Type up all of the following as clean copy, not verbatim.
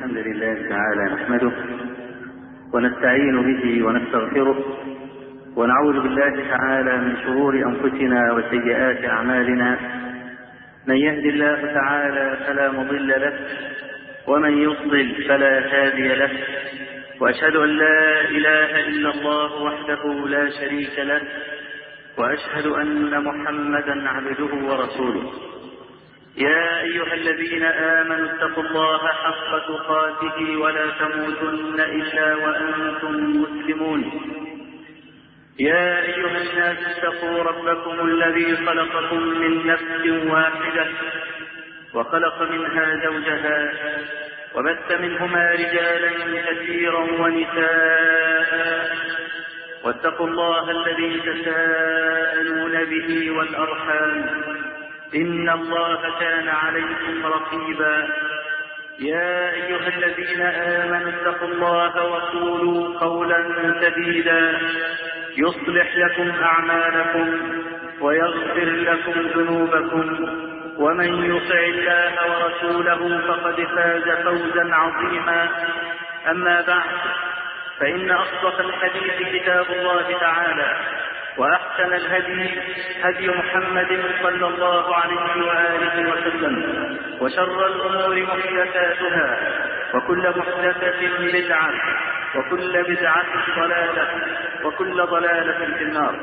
الحمد لله تعالى نحمده ونستعين به ونستغفره ونعوذ بالله تعالى من شرور أنفسنا وسيئات أعمالنا. من يهد الله تعالى فلا مضل له ومن يضلل فلا هادي له، وأشهد أن لا إله إلا الله وحده لا شريك له، وأشهد أن محمدا عبده ورسوله. يا أيها الذين آمنوا اتقوا الله حق تقاته ولا تموتن إلا وأنتم مسلمون. يا أيها الناس اتقوا ربكم الذي خلقكم من نفس واحدة وخلق منها زوجها وبث منهما رجالا كثيرا ونساء، واتقوا الله الذي تساءلون به والأرحام إن الله كان عليكم رقيبا. يا أيها الذين آمنوا اتقوا الله وقولوا قولا سديدا يصلح لكم أعمالكم ويغفر لكم ذنوبكم، ومن يطع الله ورسوله فقد فاز فوزا عظيما. أما بعد، فإن أصدق الحديث كتاب الله تعالى، وأحسن الهدي هدي محمد صلى الله عليه وآله وسلم، وشر الأمور محدثاتها، وكل محدثة بدعة، وكل بدعة ضلالة، وكل ضلالة في النار.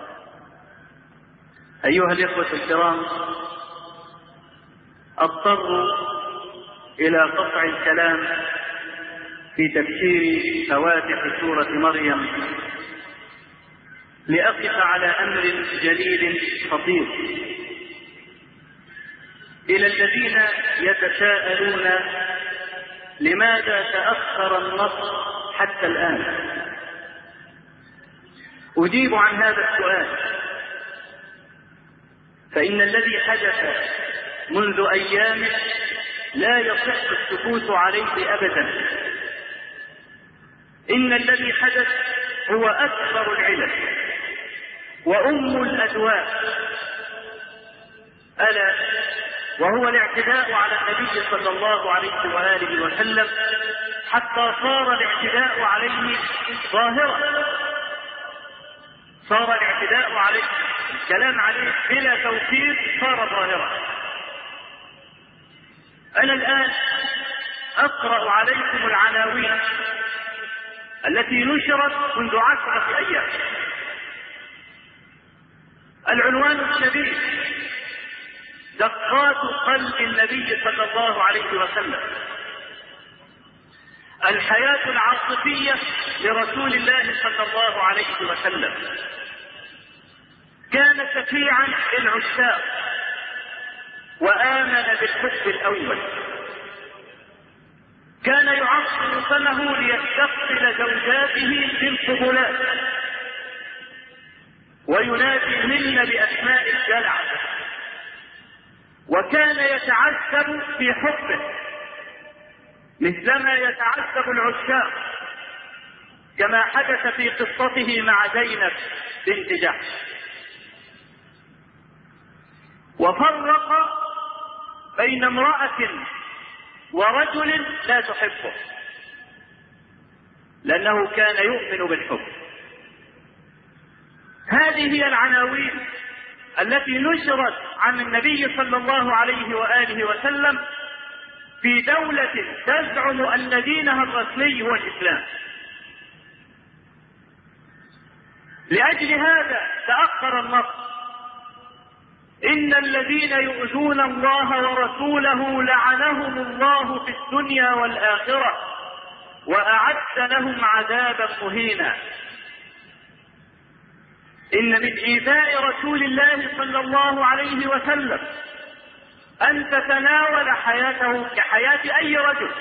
أيها الإخوة الكرام، أضطر إلى قطع الكلام في تفسير فواتح سورة مريم لأقف على أمر جليل خطير. إلى الذين يتساءلون لماذا تأخر النصر حتى الآن، أجيب عن هذا السؤال. فإن الذي حدث منذ أيام لا يصح السكوت عليه أبدا. إن الذي حدث هو أكبر العلل وأم الأدواء، ألا وهو الاعتداء على النبي صلى الله عليه وآله وسلم، حتى صار الاعتداء عليه ظاهرا. صار الاعتداء عليه، الكلام عليه بلا توقير، صار ظاهرا. أنا الآن أقرأ عليكم العناوين التي نشرت منذ 10 أيام. العنوان الشديد: دقات قلب النبي صلى الله عليه وسلم، الحياة العاطفية لرسول الله صلى الله عليه وسلم. كان شفيعا للعشاق وآمن بالحب الأول. كان يعصر فمه ليستقبل زوجاته بالقبلات ويناديهن بأسماء الدلع، وكان يتعذب في حبه مثلما يتعذب العشاق، كما حدث في قصته مع زينب بنت جحش. وفرق بين امرأة ورجل لا تحبه، لأنه كان يؤمن بالحب. هذه هي العناوين التي نشرت عن النبي صلى الله عليه وآله وسلم في دولة تزعم أن دينها الرسمي هو الإسلام. لأجل هذا تأخر النصر. إن الذين يؤذون الله ورسوله لعنهم الله في الدنيا والآخرة وأعد لهم عذابا مهينا. إن من إيذاء رسول الله صلى الله عليه وسلم أن تتناول حياته كحياة أي رجل،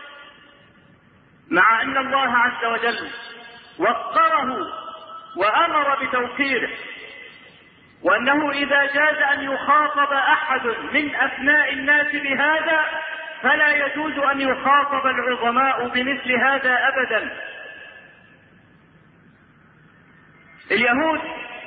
مع أن الله عز وجل وقره وأمر بتوقيره، وأنه إذا جاز أن يخاطب أحد من أبناء الناس بهذا فلا يجوز أن يخاطب العظماء بمثل هذا أبدا. اليهود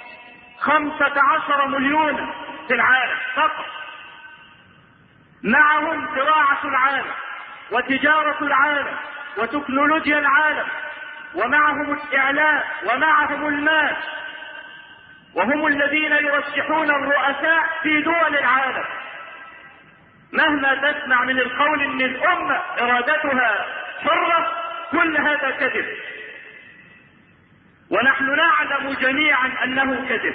15 مليون في العالم فقط، معهم زراعة العالم، وتجارة العالم وتكنولوجيا العالم، ومعهم الإعلام ومعهم المال، وهم الذين يرشحون الرؤساء في دول العالم. مهما تسمع من القول ان الأمة إرادتها حرة، كل هذا كذب، ونحن نعلم جميعا أنه كذب.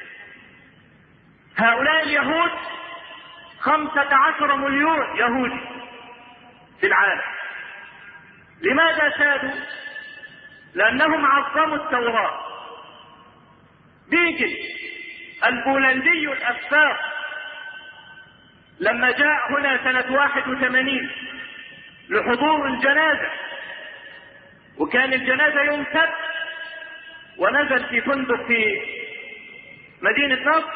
هؤلاء اليهود 15 مليون يهودي في العالم. لماذا سادوا؟ لأنهم عظموا التوراة. بيجل البولندي الأفاق لما جاء هنا سنة 81 لحضور الجنازة، وكان الجنازة يوم سبت، ونزل في فندق في مدينة نصر،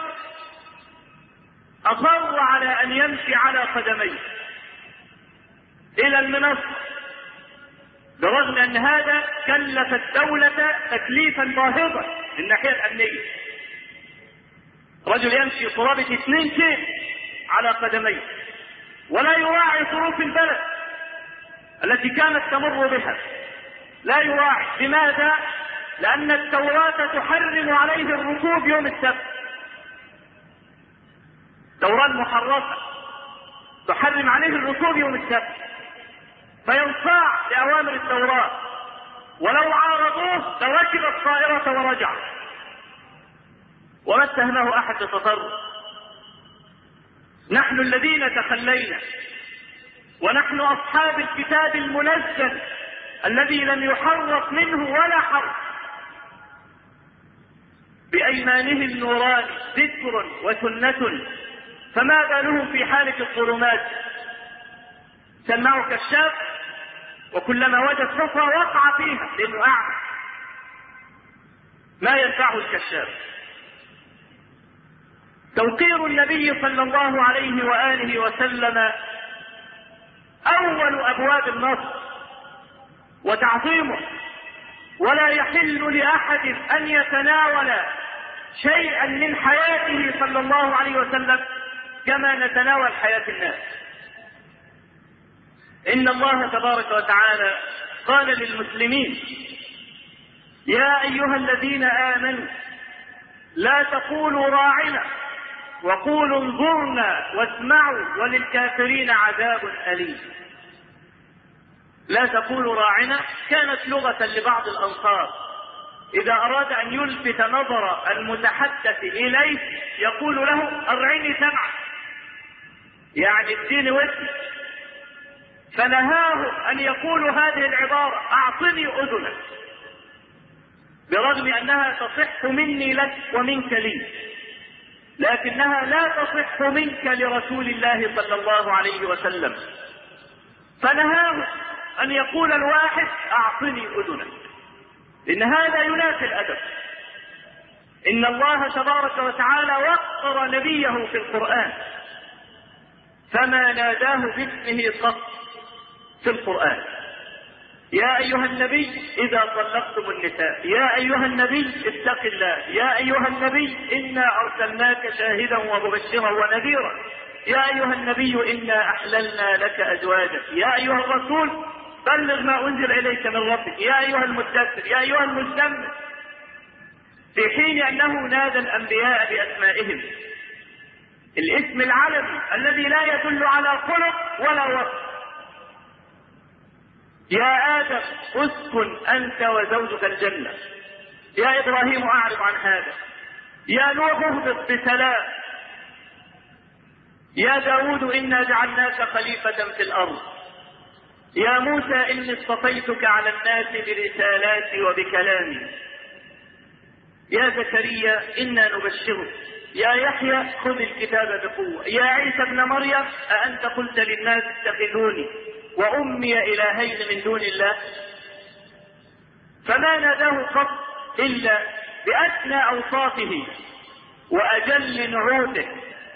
أصر على أن يمشي على قدميه إلى المنصة، برغم أن هذا كلف الدولة تكليفا باهظا من الناحية الأمنية. رجل يمشي قرابة 2 كيلو على قدميه ولا يراعي ظروف البلد التي كانت تمر بها، لا يراعي. لماذا؟ لأن التوراة تحرم عليه الركوب يوم السبت. التوراة المحرفة تحرم عليه الركوب يوم السبت، فينصاع لأوامر التوراة، ولو عارضوه لركب الطائرة ورجع، وما اتهمه أحد بتطرف. نحن الذين تخلينا، ونحن أصحاب الكتاب المنزل الذي لم يحرف منه ولا حرف، بأيمانه النوران ذكر وسنة، فما بالهم في حالة الظلمات؟ سمعوا كشاف، وكلما وجد حفرة وقع فيها لأنه أعمى، ما ينفعه الكشاف. توقير النبي صلى الله عليه وآله وسلم أول أبواب النصر وتعظيمه، ولا يحل لأحد أن يتناول شيئا من حياته صلى الله عليه وسلم كما نتناول حياة الناس. إن الله تبارك وتعالى قال للمسلمين: يا أيها الذين آمنوا لا تقولوا راعنا وقولوا انظرنا واسمعوا وللكافرين عذاب أليم. لا تقولوا راعنا كانت لغة لبعض الأنصار، إذا أراد أن يلفت نظر المتحدث إليه يقول له: أرعني سمعك، يعني اديني ودني. فنهاه أن يقول هذه العبارة: أعطني أذنك، برغم أنها تصح مني لك ومنك لي، لكنها لا تصح منك لرسول الله صلى الله عليه وسلم. فنهاه أن يقول الواحد: أعطني أذنك، إن هذا ينافي الأدب. إن الله تبارك وتعالى وقر نبيه في القرآن، فما ناداه باسمه قط في القرآن. يا أيها النبي إذا طلقتم النساء، يا أيها النبي اتق الله، يا أيها النبي إنا أرسلناك شاهدا ومبشرا ونذيرا، يا أيها النبي إنا أحللنا لك أزواجك، يا أيها الرسول بلغ ما أنزل إليك من ربك، يا أيها المدثر، يا أيها المزمل، في حين أنه نادى الأنبياء بأسمائهم. الاسم العلمي الذي لا يدل على خلق ولا وصف. يا آدم اسكن أنت وزوجك الجنة، يا إبراهيم أعرض عن هذا، يا نوح اهبط بسلام، يا داود إنا جعلناك خليفة في الأرض، يا موسى إني اصطفيتك على الناس برسالاتي وبكلامي، يا زكريا إنا نبشرك، يا يحيى خذ الكتاب بقوة، يا عيسى ابن مريم أأنت قلت للناس اتخذوني وأمي إلهين من دون الله. فما ناداه قط إلا بأدنى أوصافه وأجل نعوته،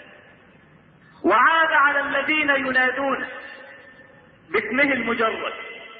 وعاد على الذين ينادون باسمه المجرد.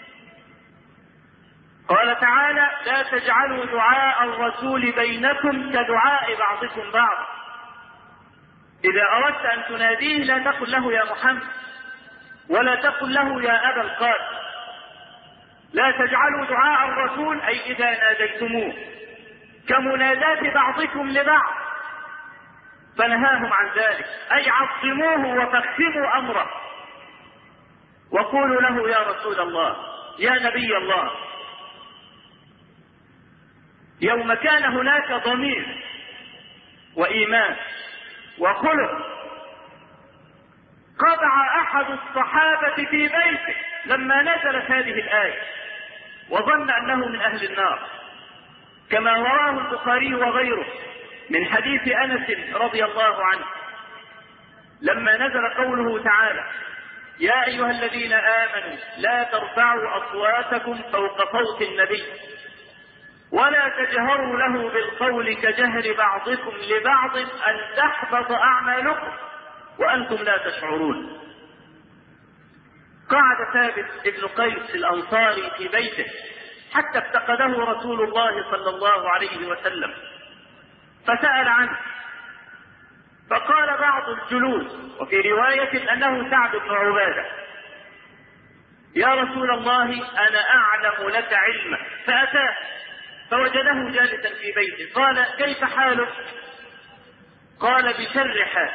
قال تعالى: لا تجعلوا دعاء الرسول بينكم كدعاء بعضكم بعض. إذا أردت أن تناديه لا تقل له يا محمد، ولا تقل له يا أبا القاسم. لا تجعلوا دعاء الرسول أي إذا ناديتموه كمناداة بعضكم لبعض، فنهاهم عن ذلك، أي عظموه وفخموا أمره، وقولوا له يا رسول الله يا نبي الله. يوم كان هناك ضمير وإيمان وخلق، قطع أحد الصحابة في بيته لما نزلت هذه الآية وظن أنه من أهل النار، كما رواه البخاري وغيره من حديث أنس رضي الله عنه لما نزل قوله تعالى يا أيها الذين آمنوا لا ترفعوا أصواتكم فوق صوت النبي ولا تجهروا له بالقول كجهر بعضكم لبعض أن تحبط أعمالكم وأنتم لا تشعرون. قعد ثابت ابن قيس الأنصاري في بيته حتى افتقده رسول الله صلى الله عليه وسلم، فسأل عنه، فقال بعض الجلوس وفي رواية أنه سعد بن عبادة يا رسول الله أنا أعلم لك علما، فأتاه فوجده جالسا في بيته، قال كيف حالك؟ قال بشر حال،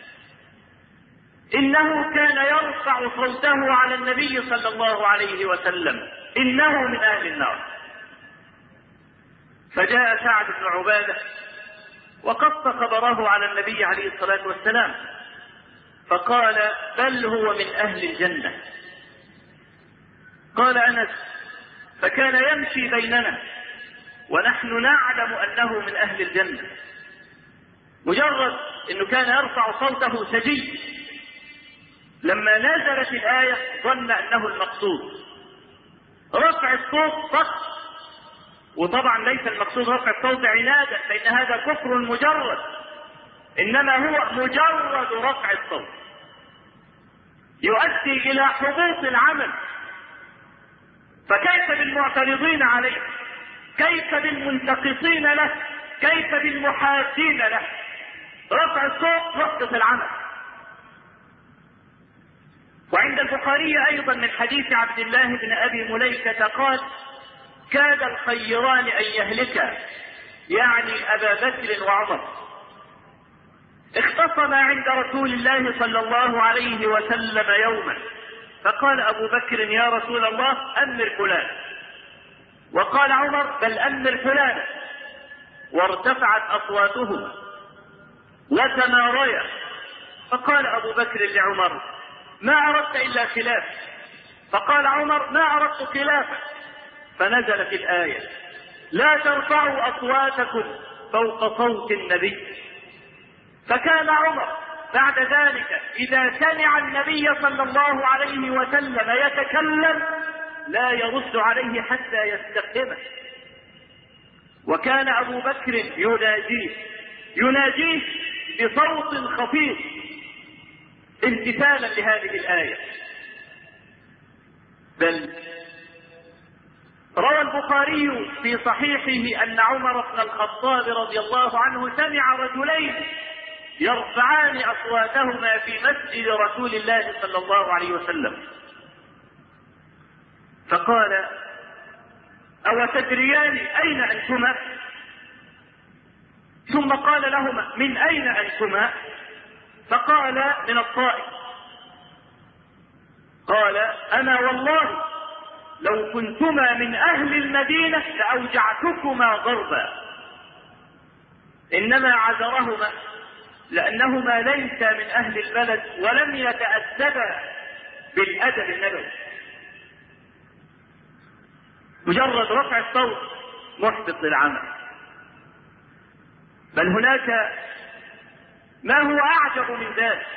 إنه كان يرفع صوته على النبي صلى الله عليه وسلم، إنه من أهل النار. فجاء سعد بن عبادة وقص خبره على النبي عليه الصلاة والسلام فقال بل هو من أهل الجنة. قال أنس فكان يمشي بيننا ونحن نعلم أنه من أهل الجنة، مجرد أنه كان يرفع صوته سجي، لما نزلت الآية ظن أنه المقصود رفع الصوت فقط، وطبعا ليس المقصود رفع الصوت عنادا فإن هذا كفر مجرد، إنما هو مجرد رفع الصوت يؤدي إلى حبوط العمل. فكيف بالمعترضين عليه؟ كيف بالمنتقصين له؟ كيف بالمحادين له؟ رفع الصوت يحبط العمل. وعند البخاري أيضا من حديث عبد الله بن أبي مليكة قال كاد الخيران أن يهلكا، يعني أبا بكر وعمر، اختصما عند رسول الله صلى الله عليه وسلم يوما، فقال أبو بكر يا رسول الله أمر فلان، وقال عمر بل أمر فلان، وارتفعت أصواتهما وتماريا، فقال أبو بكر لعمر ما أردت إلا خلاف، فقال عمر ما أردت خلافه، فنزلت الآية لا ترفعوا أصواتكم فوق صوت النبي. فكان عمر بعد ذلك إذا سمع النبي صلى الله عليه وسلم يتكلم لا يرد عليه حتى يستفهمه، وكان أبو بكر يناجيه بصوت خفيف امتثالا لهذه الآية. بل روى البخاري في صحيحه أن عمر بن الخطاب رضي الله عنه سمع رجلين يرفعان أصواتهما في مسجد رسول الله صلى الله عليه وسلم، فقال أو تدريان أين أنتما؟ ثم قال لهما من أين أنتما؟ فقال من الطائف. قال أنا والله لو كنتما من أهل المدينة لأوجعتكما ضربا، إنما عذرهما لأنهما ليس من أهل البلد ولم يتأدبا بالأدب النبوي. مجرد رفع الصوت محبط للعمل. بل هناك ما هو أعجب من ذلك،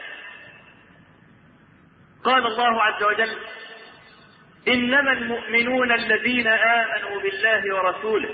قال الله عز وجل إنما المؤمنون الذين آمنوا بالله ورسوله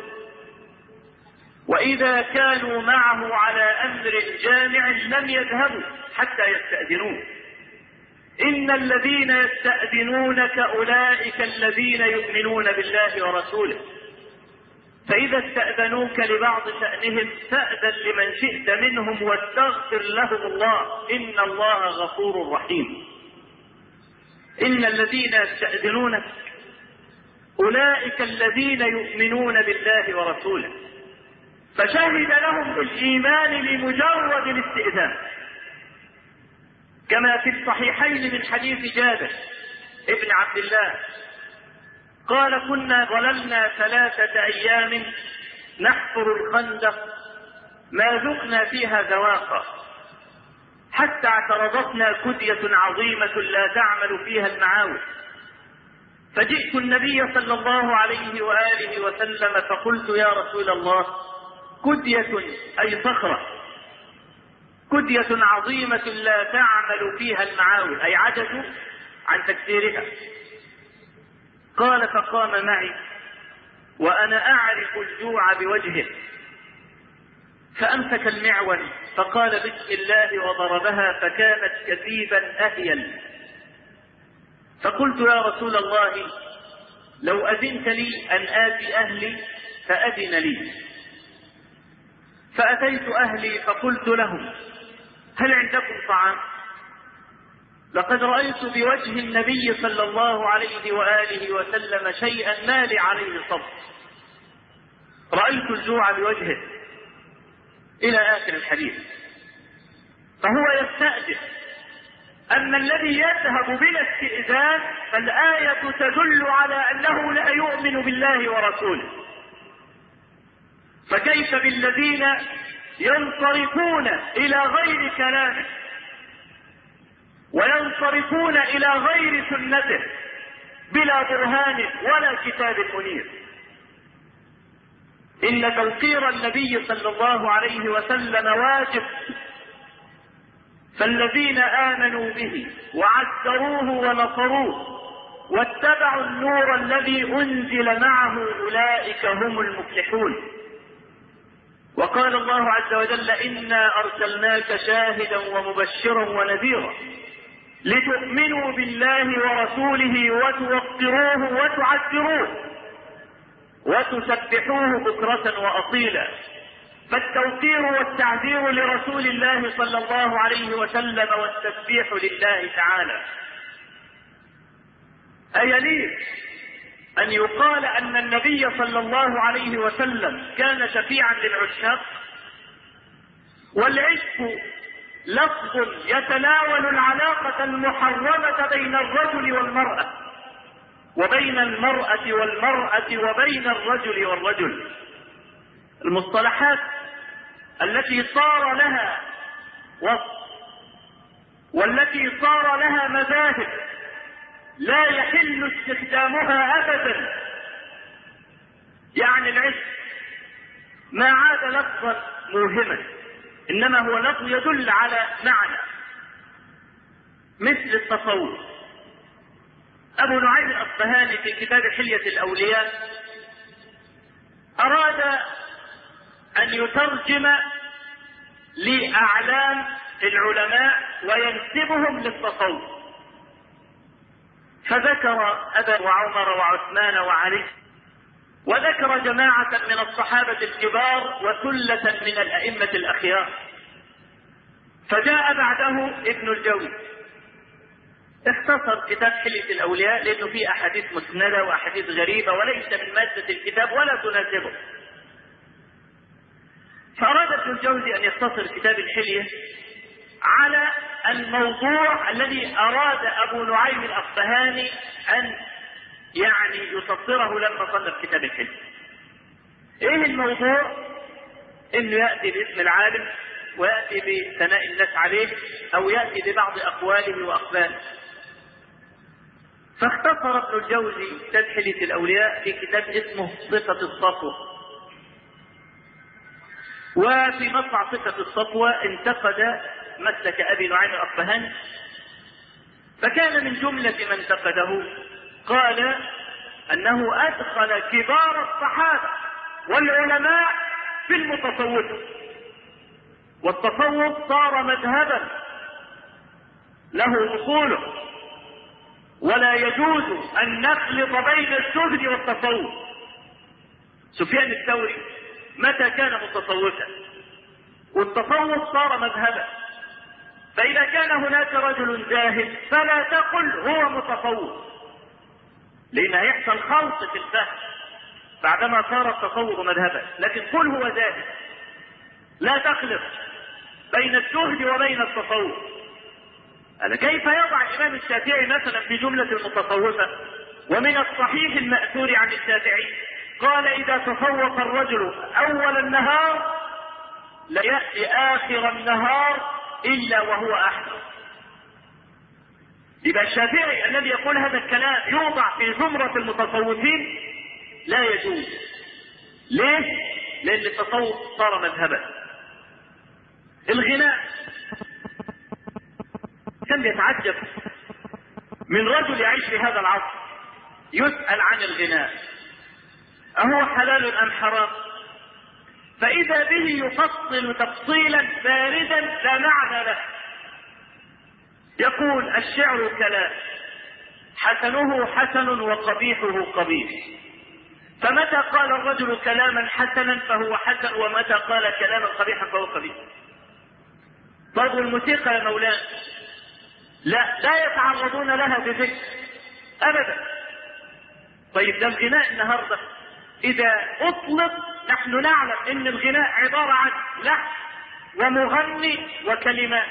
وإذا كانوا معه على أمر جامع لم يذهبوا حتى يستأذنوه إن الذين يستأذنونك أولئك الذين يؤمنون بالله ورسوله فإذا استأذنوك لبعض شأنهم فأذن لمن شئت منهم واستغفر لهم الله إن الله غفور رحيم. إن الذين يستأذنونك أولئك الذين يؤمنون بالله ورسوله، فشهد لهم بالإيمان لمجرد الاستئذان، كما في الصحيحين من حديث جابر ابن عبد الله قال: كنا ظللنا 3 أيام نحفر الخندق ما ذقنا فيها ذواقا، حتى اعترضتنا كدية عظيمة لا تعمل فيها المعاول، فجئت النبي صلى الله عليه وآله وسلم فقلت: يا رسول الله، كدية أي صخرة، كدية عظيمة لا تعمل فيها المعاول، أي عجزوا عن تكسيرها. قال: فقام معي وأنا أعرف الجوع بوجهه، فأمسك المعول فقال: بسم الله، وضربها فكانت كثيبا أهيل. فقلت: يا رسول الله، لو أذنت لي أن آتي أهلي فأذن لي. فأتيت أهلي فقلت لهم: هل عندكم طعام؟ لقد رأيت بوجه النبي صلى الله عليه وآله وسلم شيئا ما لي عليه صبر، رأيت الجوع بوجهه، إلى آخر الحديث. فهو يستأذن. أما الذي يذهب بلا استئذان فالآية تدل على أنه لا يؤمن بالله ورسوله، فكيف بالذين ينصرفون إلى غير كلامه وينصرفون إلى غير سنته بلا برهان ولا كتاب منير؟ إن توقير النبي صلى الله عليه وسلم واجب، فالذين آمنوا به وعزروه ونصروه واتبعوا النور الذي أنزل معه أولئك هم المفلحون. وقال الله عز وجل: إنا أرسلناك شاهدا ومبشرا ونذيرا لتؤمنوا بالله ورسوله وتوقروه وتعزروه وتسبحوه بكرة وأصيلا. فالتوقير والتعزير لرسول الله صلى الله عليه وسلم والتسبيح لله تعالى. أيليق أن يقال أن النبي صلى الله عليه وسلم كان شفيعا للعشاق؟ والعشق لفظ يتناول العلاقة المحرمة بين الرجل والمرأة، وبين المرأة والمرأة، وبين الرجل والرجل. المصطلحات التي صار لها وصف والتي صار لها مذاهب لا يحل استخدامها أبدا. يعني العشق ما عاد لفظا موهما، إنما هو لفظ يدل على معنى، مثل التصوف. أبو نعيم الأصبهاني في كتاب حلية الأولياء أراد أن يترجم لأعلام العلماء وينسبهم للتصوف، فذكر أبا وعمر وعثمان وعلي، وذكر جماعة من الصحابة الكبار وثلة من الأئمة الأخيار. فجاء بعده ابن الجوزي اختصر كتاب حلية الأولياء لأنه فيه أحاديث مسندة وأحاديث غريبة وليس من مادة الكتاب ولا تناسبه. فأراد ابن الجوزي أن يختصر كتاب الحلية على الموضوع الذي أراد أبو نعيم الأصبهاني أن يسطره لما صنف كتاب الحلية. إيه الموضوع؟ إنه يأتي باسم العالم ويأتي بثناء الناس عليه أو يأتي ببعض أقواله وأقواله. فاختصر ابن الجوزي كتاب حلية الأولياء في كتاب اسمه صفة الصفوة. وفي مطلع صفة الصفوة انتقد مسلك أبي نعيم الأصبهاني، فكان من جملة من انتقده قال أنه أدخل كبار الصحابة والعلماء في المتصوف، والتصوف صار مذهبا له أصوله، ولا يجوز أن نخلط بين الزهد والتصوف. سفيان الثوري متى كان متصوفا؟ والتصوف صار مذهبا، فإذا كان هناك رجل زاهد فلا تقل هو متصوف، لأن هيحصل خلط في الفهم بعدما صار التصوف مذهبا، لكن قل هو زاهد، لا تخلط بين الزهد وبين التصوف. كيف يضع الإمام الشافعي مثلا في جملة المتصوفة؟ ومن الصحيح المأثور عن الشافعي قال: إذا تصوف الرجل أول النهار ليأتي آخر النهار إلا وهو أحمر. يبقى الشافعي الذي يقول هذا الكلام يوضع في زمرة المتصوفين لا يجوز. ليه؟ لأن التصوف صار مذهبا. الغناء، كان يتعجب من رجل يعيش في هذا العصر يسأل عن الغناء أهو حلال أم حرام؟ فإذا به يفصل تفصيلا باردا لا معنى له. يقول: الشعر كلام، حسنه حسن وقبيحه قبيح، فمتى قال الرجل كلاما حسنا فهو حسن، ومتى قال كلاما قبيحا فهو قبيح. طيب والموسيقى يا مولانا؟ لا يتعرضون لها بذكر أبدا. طيب ده الغناء النهارده إذا أطلق، نحن نعلم أن الغناء عبارة عن لحن ومغني وكلمات.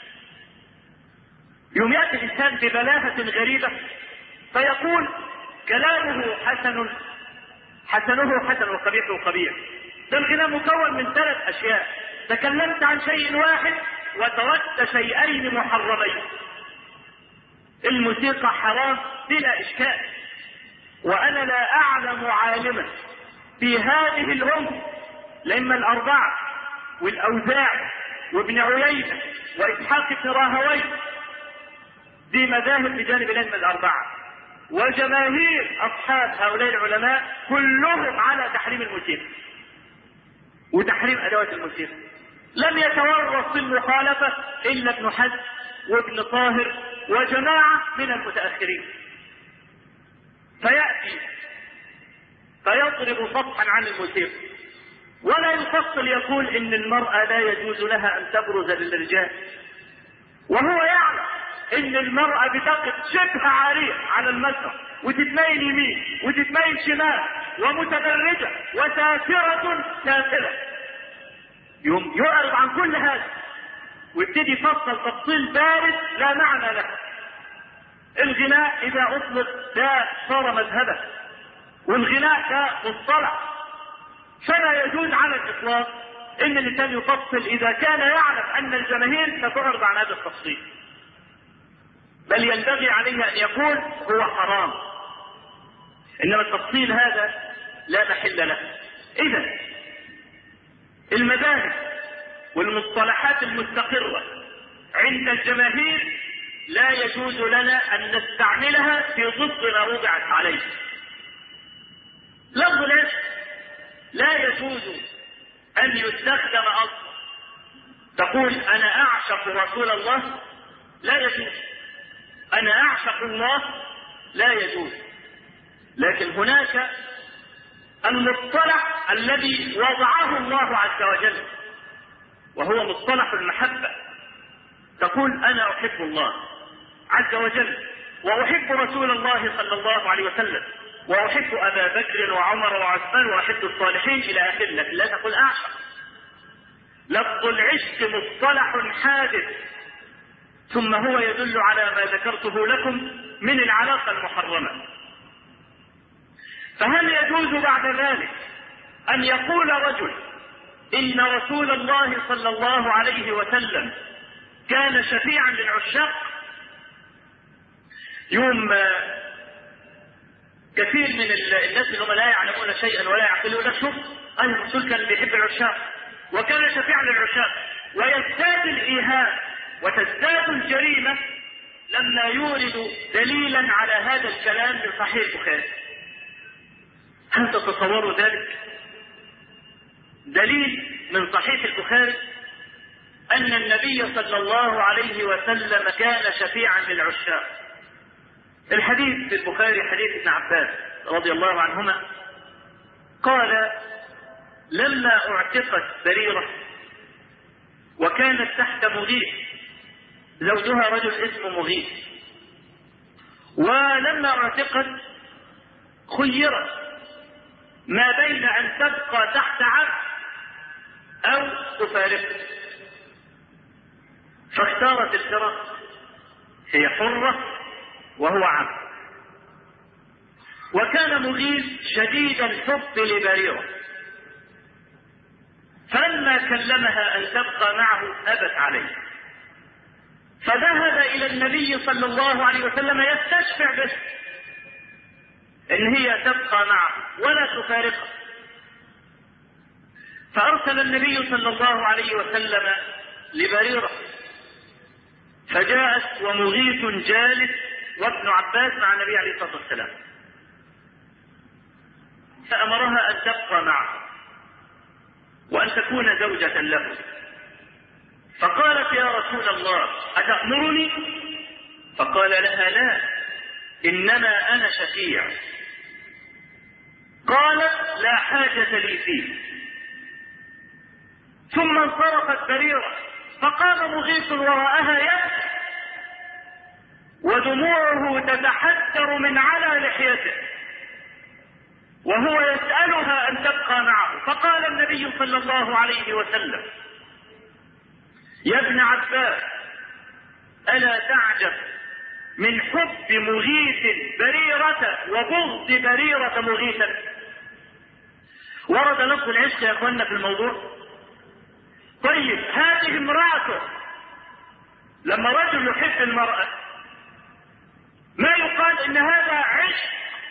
يوم يأتي الإنسان ببلاهة غريبة فيقول: كلامه حسن، حسنه حسن وقبيحه قبيح. ده الغناء مكون من 3 أشياء، تكلمت عن شيء واحد وتركت شيئين محرمين. الموسيقى حرام بلا إشكال، وأنا لا أعلم عالما في هذه الأمة، الأئمة الأربعة والأوزاعي وابن عيينة وإسحاق بن راهويه، دي مذاهب بجانب الأئمة الأربعة، وجماهير أصحاب هؤلاء العلماء كلهم على تحريم الموسيقى وتحريم أدوات الموسيقى. لم يتورط في المخالفة إلا ابن حزم وابن طاهر وجماعة من المتأخرين. فيأتي فيضرب سطحا عن الموسيقى ولا يفصل، يقول إن المرأة لا يجوز لها أن تبرز للرجال، وهو يعلم إن المرأة بتقف شبه عارية على المسرح وتتميل يمين وتتميل شمال ومتبرجة وسافرة سافلة. يوم يعرض عن كل هذا ويبتدي يفصل تفصيل بارد لا معنى له. الغناء إذا أطلق ده صار مذهبا، والغناء ده مصطلح، فلا يجوز على الإطلاق إن الإنسان يفصل إذا كان يعلم أن الجماهير ستعرض عن هذا التفصيل، بل ينبغي عليه أن يقول هو حرام، إنما التفصيل هذا لا محل له. إذا المذاهب والمصطلحات المستقرة عند الجماهير لا يجوز لنا أن نستعملها في ضد ما وضعت عليه. لفظ العشق لا يجوز أن يستخدم أصلا. تقول أنا أعشق رسول الله، لا يجوز. أنا أعشق الله، لا يجوز. لكن هناك المصطلح الذي وضعه الله عز وجل وهو مصطلح المحبة. تقول أنا أحب الله عز وجل وأحب رسول الله صلى الله عليه وسلم وأحب أبا بكر وعمر وعثمان وأحب الصالحين إلى آخره، لكن لا تقول أعشق. لفظ العشق مصطلح حادث، ثم هو يدل على ما ذكرته لكم من العلاقة المحرمة. فهل يجوز بعد ذلك أن يقول رجل إن رسول الله صلى الله عليه وسلم كان شفيعا للعشاق؟ يوم كثير من الناس اللي هم لا يعلمون شيئا ولا يعقلون، شوف الرسول كان بيحب العشاق وكان شفيعا للعشاق، ويزداد الإيهام وتزداد الجريمة لما يورد دليلا على هذا الكلام من صحيح البخاري. هل تتصوروا ذلك؟ دليل من صحيح البخاري أن النبي صلى الله عليه وسلم كان شفيعا للعشاق. الحديث في البخاري حديث ابن عباس رضي الله عنهما قال: لما اعتقت بريرة وكانت تحت مغيث زوجها رجل اسمه مغيث، ولما اعتقت خيرت ما بين أن تبقى تحت عبد أو تفارقه، فاختارت الفراق، هي حرة وهو عبد. وكان مغيث شديد الحب لبريرة، فلما كلمها أن تبقى معه أبت عليه، فذهب إلى النبي صلى الله عليه وسلم يستشفع به إن هي تبقى معه ولا تفارقه. فأرسل النبي صلى الله عليه وسلم لبريرة، فجاءت ومغيث جالس وابن عباس مع النبي عليه الصلاة والسلام، فأمرها أن تبقى معه وأن تكون زوجة له. فقالت يا رسول الله أتأمرني؟ فقال لها لا، إنما أنا شفيع. قالت لا حاجة لي فيه. ثم انصرفت بريرة، فقام مغيث وراءها يبكي ودموعه تتحدر من على لحيته وهو يسألها أن تبقى معه. فقال النبي صلى الله عليه وسلم يا ابن عباس ألا تعجب من حب مغيث بريرة وبغض بريرة مغيثا؟ ورد لفظ العشق يا اخوانا في الموضوع. طيب هذه امرأته، لما رجل يحب المرأة ما يقال ان هذا عشق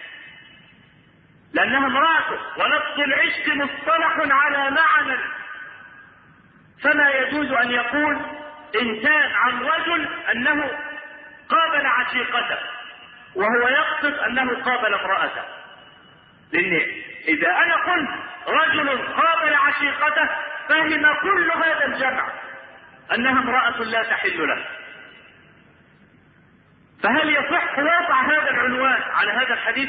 لانها امرأته، ولفظ العشق مصطلح على معنى، فما يجوز ان يقول انسان عن رجل انه قابل عشيقته وهو يقصد انه قابل امرأته، لان اذا انا قلت رجل قابل عشيقته فهم كل هذا الجمع انها امرأة لا تحل له. فهل يصح وضع هذا العنوان على هذا الحديث؟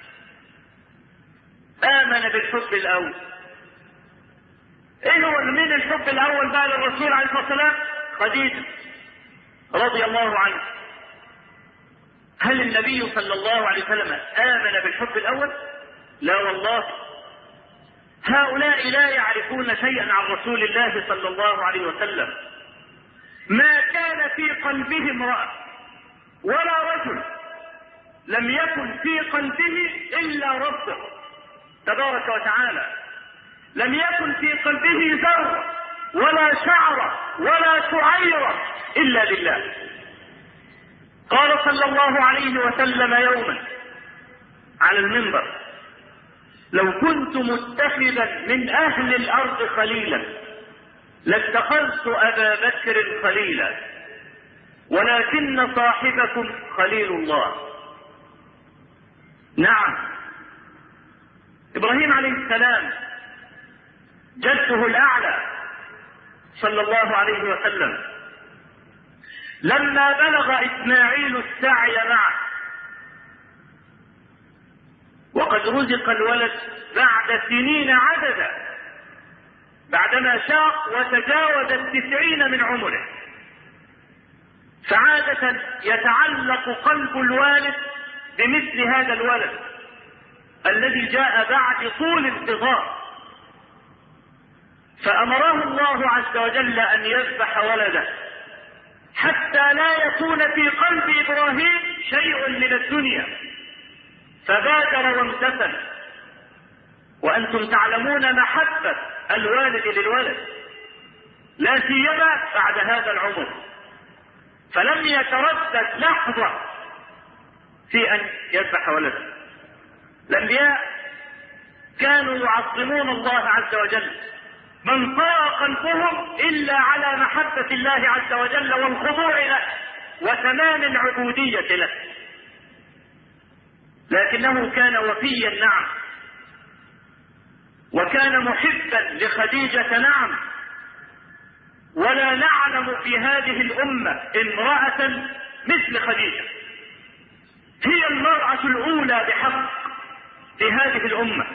آمن بالحب الأول. إيه هو من الحب الأول بقى للرسول عليه الصلاة والسلام؟ خديجة رضي الله عنه. هل النبي صلى الله عليه وسلم آمن بالحب الأول؟ لا والله، هؤلاء لا يعرفون شيئا عن رسول الله صلى الله عليه وسلم. ما كان في قلبه امرأة ولا رجل لم يكن في قلبه إلا ربه تبارك وتعالى، لم يكن في قلبه ذرة ولا شعرة ولا شعيرة إلا لله. قال صلى الله عليه وسلم يوما على المنبر لو كنت متخذا من أهل الأرض خليلا لاتخذت أبا بكر خليلا ولكن صاحبكم خليل الله. نعم، إبراهيم عليه السلام جده الأعلى صلى الله عليه وسلم لما بلغ إسماعيل السعي معه وقد رزق الولد بعد سنين عددا، بعدما شاق وتجاوز 90 من عمره، فعادة يتعلق قلب الوالد بمثل هذا الولد الذي جاء بعد طول انتظار، فأمره الله عز وجل أن يذبح ولده حتى لا يكون في قلب إبراهيم شيء من الدنيا، فبادر وامتثل. وأنتم تعلمون محبة الوالد للولد لا سيما بعد هذا العمر، فلم يتردد لحظة في أن يذبح ولده. الأنبياء كانوا يعظمون الله عز وجل، من طار قلبهم إلا على محبة الله عز وجل والخضوع له وتمام العبودية له، لكنه كان وفيا نعم، وكان محبا لخديجة نعم، ولا نعلم في هذه الأمة امرأة مثل خديجة، هي المرأة الأولى بحق في هذه الأمة،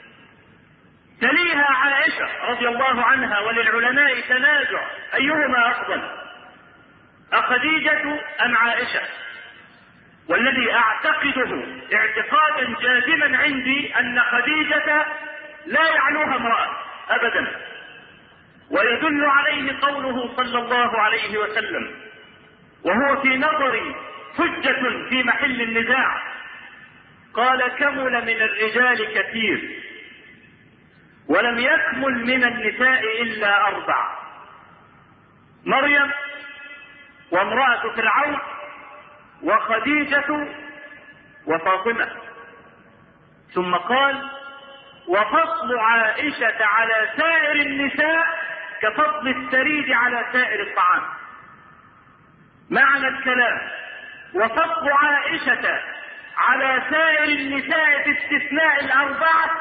تليها عائشة رضي الله عنها، وللعلماء تنازع أيهما أفضل، أخديجة أم عائشة؟ والذي أعتقده اعتقادا جازما عندي أن خديجة لا يعلوها امرأة أبدا، ويدل عليه قوله صلى الله عليه وسلم وهو في نظري حجة في محل النزاع، قال: كمل من الرجال كثير ولم يكمل من النساء إلا 4: مريم وامرأة فرعون وخديجة وفاطمة. ثم قال: وفضل عائشة على سائر النساء كفضل الثريد على سائر الطعام. معنى الكلام: وفضل عائشة على سائر النساء باستثناء 4،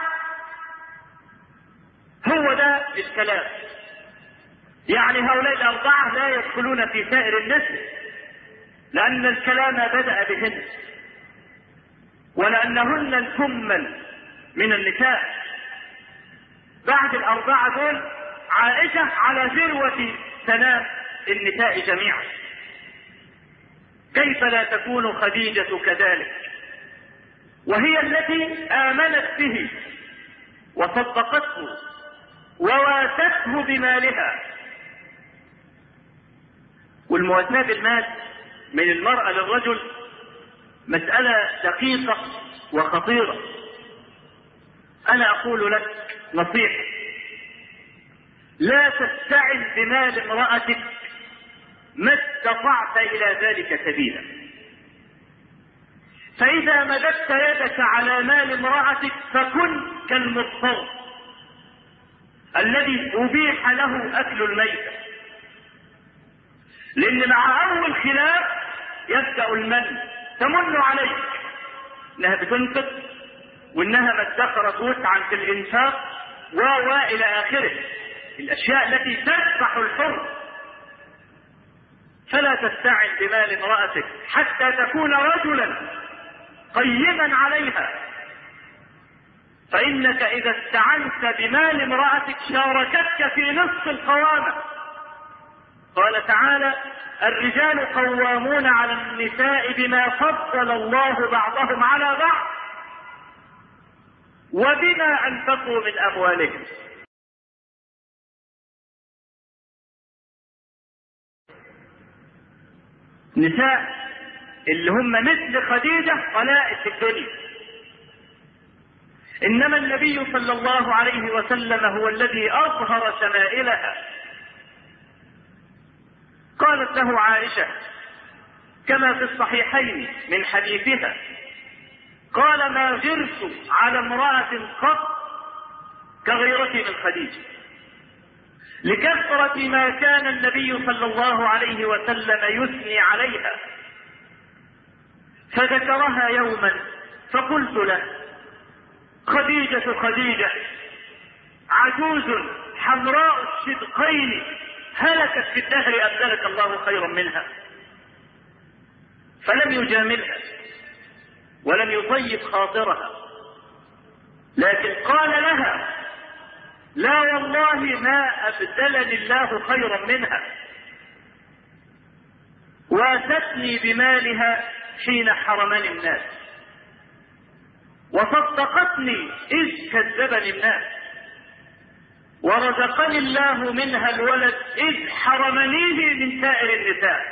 هو ده الكلام. يعني هؤلاء 4 لا يدخلون في سائر النسل، لأن الكلام بدأ بهن، ولأنهن الكمل من النساء. بعد 4 دول عائشة على ذروة سنام النساء جميعا. كيف لا تكون خديجة كذلك، وهي التي آمنت به وصدقته وواسته بمالها. والمواساة بالمال من المرأة للرجل مسألة دقيقة وخطيرة. أنا أقول لك نصيحة: لا تستعن بمال امرأتك ما استطعت إلى ذلك سبيلا. فإذا مددت يدك على مال امرأتك فكن كالمضطر الذي أبيح له أكل الميتة، لأن مع أول خلاف يبدأ المن، تمن عليك إنها بتنفق وإنها ما ادخرت وسعا في الإنفاق وإلى آخره، الأشياء التي تذبح الحر. فلا تستعن بمال امرأتك حتى تكون رجلا قيما عليها، فإنك إذا استعنت بمال امرأتك شاركتك في نصف القوامة. قال تعالى: الرجال قوامون على النساء بما فضل الله بعضهم على بعض وبما أنفقوا من أموالهم. نساء اللي هم مثل خديجة قلائل في الدنيا، إنما النبي صلى الله عليه وسلم هو الذي أظهر شمائلها. قالت له عائشة كما في الصحيحين من حديثها: قال: ما غرت على امرأة قط كغيرتي من خديجة، لكثرة ما كان النبي صلى الله عليه وسلم يثني عليها. فذكرها يوما فقلت له: خديجة خديجة عجوز حمراء الشدقين هلكت في الدهر أبدلك الله خيرا منها. فلم يجاملها ولم يطيب خاطرها، لكن قال لها: لا والله ما أبدلني الله خيرا منها. واتتني بمالها حين حرمني الناس، وصدقتني إذ كذبني الناس، ورزقني الله منها الولد إذ حرمنيه من سائر النساء.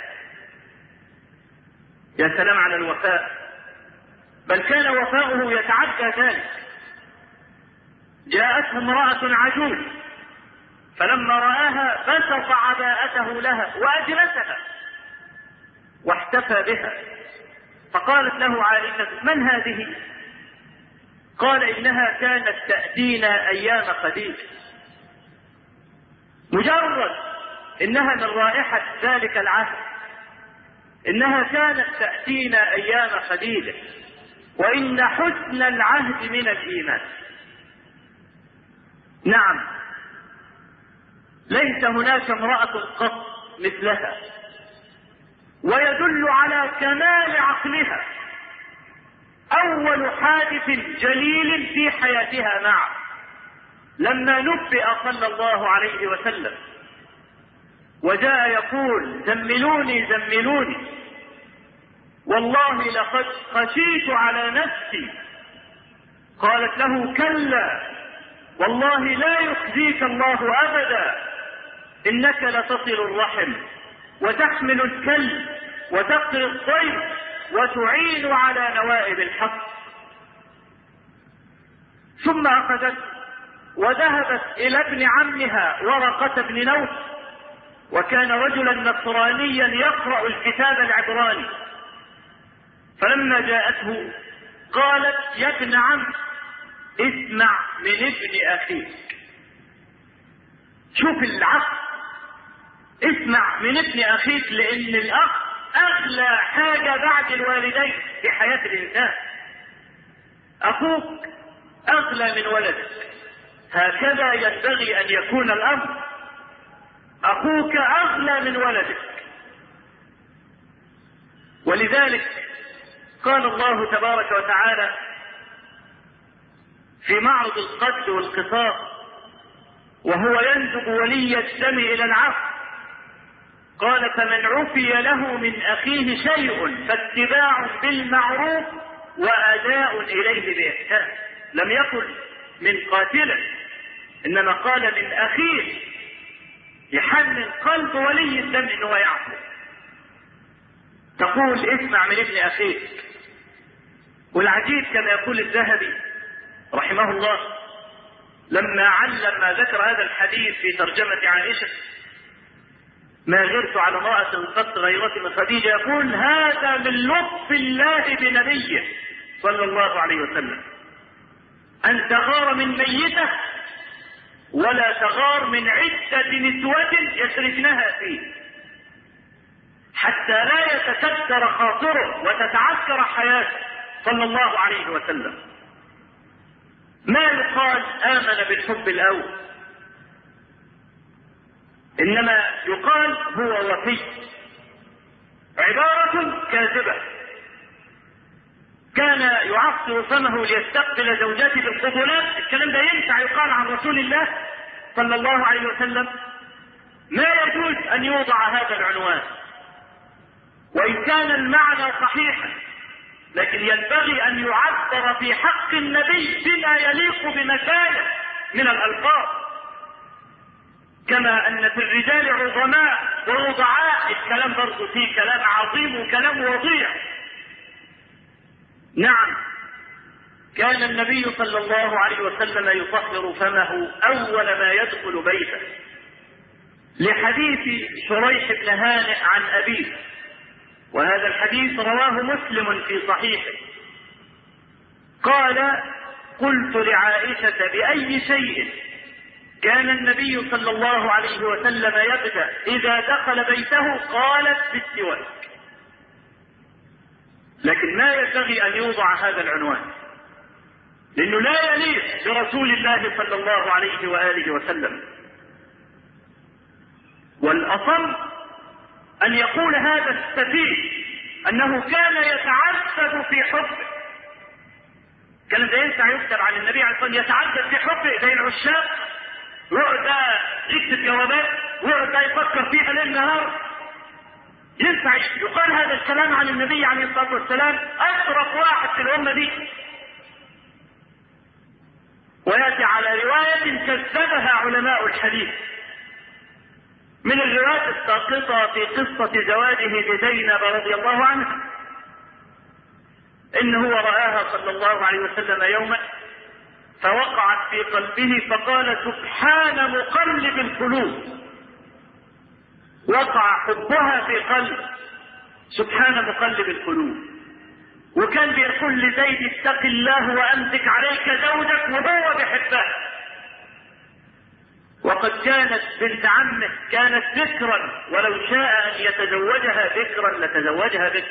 يا سلام على الوفاء، بل كان وفاؤه يتعدى ذلك. جاءته امرأة عجوز فلما رآها بسط عباءته لها وأجلسها واحتفى بها، فقالت له عائشة: من هذه؟ قال: إنها كانت تأتينا أيام خديجة. مجرد إنها من رائحة ذلك العهد، إنها كانت تأتينا أيام خديجة، وإن حسن العهد من الإيمان. نعم، ليس هناك امرأة قط مثلها، ويدل على كمال عقلها أول حادث جليل في حياتها معه لما نبئ صلى الله عليه وسلم وجاء يقول زملوني زملوني، والله لقد خشيت على نفسي. قالت له كلا والله لا يخزيك الله أبدا، إنك لتصل الرحم وتحمل الكل وتقري الضيف وتعين على نوائب الحق. ثم أخذت وذهبت إلى ابن عمها ورقة بن نوف، وكان رجلا نصرانيا يقرأ الكتاب العبراني. فلما جاءته قالت يا ابن عم اسمع من ابن أخيك. شوف العقل، اسمع من ابن أخيك، لأن الأخ أغلى حاجة بعد الوالدين في حياة الإنسان. أخوك أغلى من ولدك، هكذا ينبغي أن يكون الأمر. أخوك أغلى من ولدك. ولذلك قال الله تبارك وتعالى في معرض القتل والقصاص وهو يندب ولي الدم إلى العفو، قال فمن عفي له من أخيه شيء فاتباع بالمعروف وأداء إليه بإحسان. لم يقل من قاتله، إنما قال من أخيه، يحنن قلب ولي الدم إنه يعفو. تقول اسمع من ابن أخيك. والعجيب كما يقول الذهبي رحمه الله لما ذكر هذا الحديث في ترجمة عائشة ما غرت على امرأة قط غيرت من خديجة، يقول هذا من لطف الله بنبيه صلى الله عليه وسلم، أن تغار من ميته ولا تغار من عدة نسوة يشركنها فيه، حتى لا يتكدر خاطره وتتعكر حياته صلى الله عليه وسلم. ما يقال آمن بالحب الأول، إنما يقال هو وفي، عبارة كاذبة. كان يعصر فمه ليستقبل زوجاته بالقبلات، الكلام ده ينفع يقال عن رسول الله صلى الله عليه وسلم؟ ما يجوز أن يوضع هذا العنوان، وإن كان المعنى صحيحا، لكن ينبغي أن يعبر في حق النبي بما يليق بمكانه من الألفاظ، كما أن في الرجال عظماء ووضعاء، الكلام برضو فيه كلام عظيم وكلام وضيع. نعم، كان النبي صلى الله عليه وسلم يطهر فمه أول ما يدخل بيته، لحديث شريح بن هانئ عن أبيه، وهذا الحديث رواه مسلم في صحيحه. قال قلت لعائشة بأي شيء كان النبي صلى الله عليه وسلم يبدأ إذا دخل بيته؟ قالت بالسواك. لكن ما ينبغي أن يوضع هذا العنوان، لأنه لا يليق برسول الله صلى الله عليه وآله وسلم. والأصل أن يقول هذا السفيه أنه كان يتعذب في حبه. كان ده ينفع يكتب عن النبي عليه الصلاة والسلام يتعذب في حبه زي العشاق، ويقعد يكتب جوابات ويقعد يفكر فيها ليل نهار؟ ينفع يقال هذا الكلام عن النبي عليه الصلاة والسلام؟ أشرف واحد في الأمة دي. ويأتي على رواية كذبها علماء الحديث من الروايات الساقطة في قصة زواجه بزينب رضي الله عنها، إنه رآها صلى الله عليه وسلم يوما فوقعت في قلبه فقال سبحان مقلب القلوب. وقع حبها في قلب، سبحان مقلب القلوب. وكان بيقول لزيد اتق الله وأمسك عليك زوجك، وهو بيحبها. وقد كانت بنت عمه كانت ذكرا، ولو شاء أن يتزوجها ذكرا لتزوجها ذكر.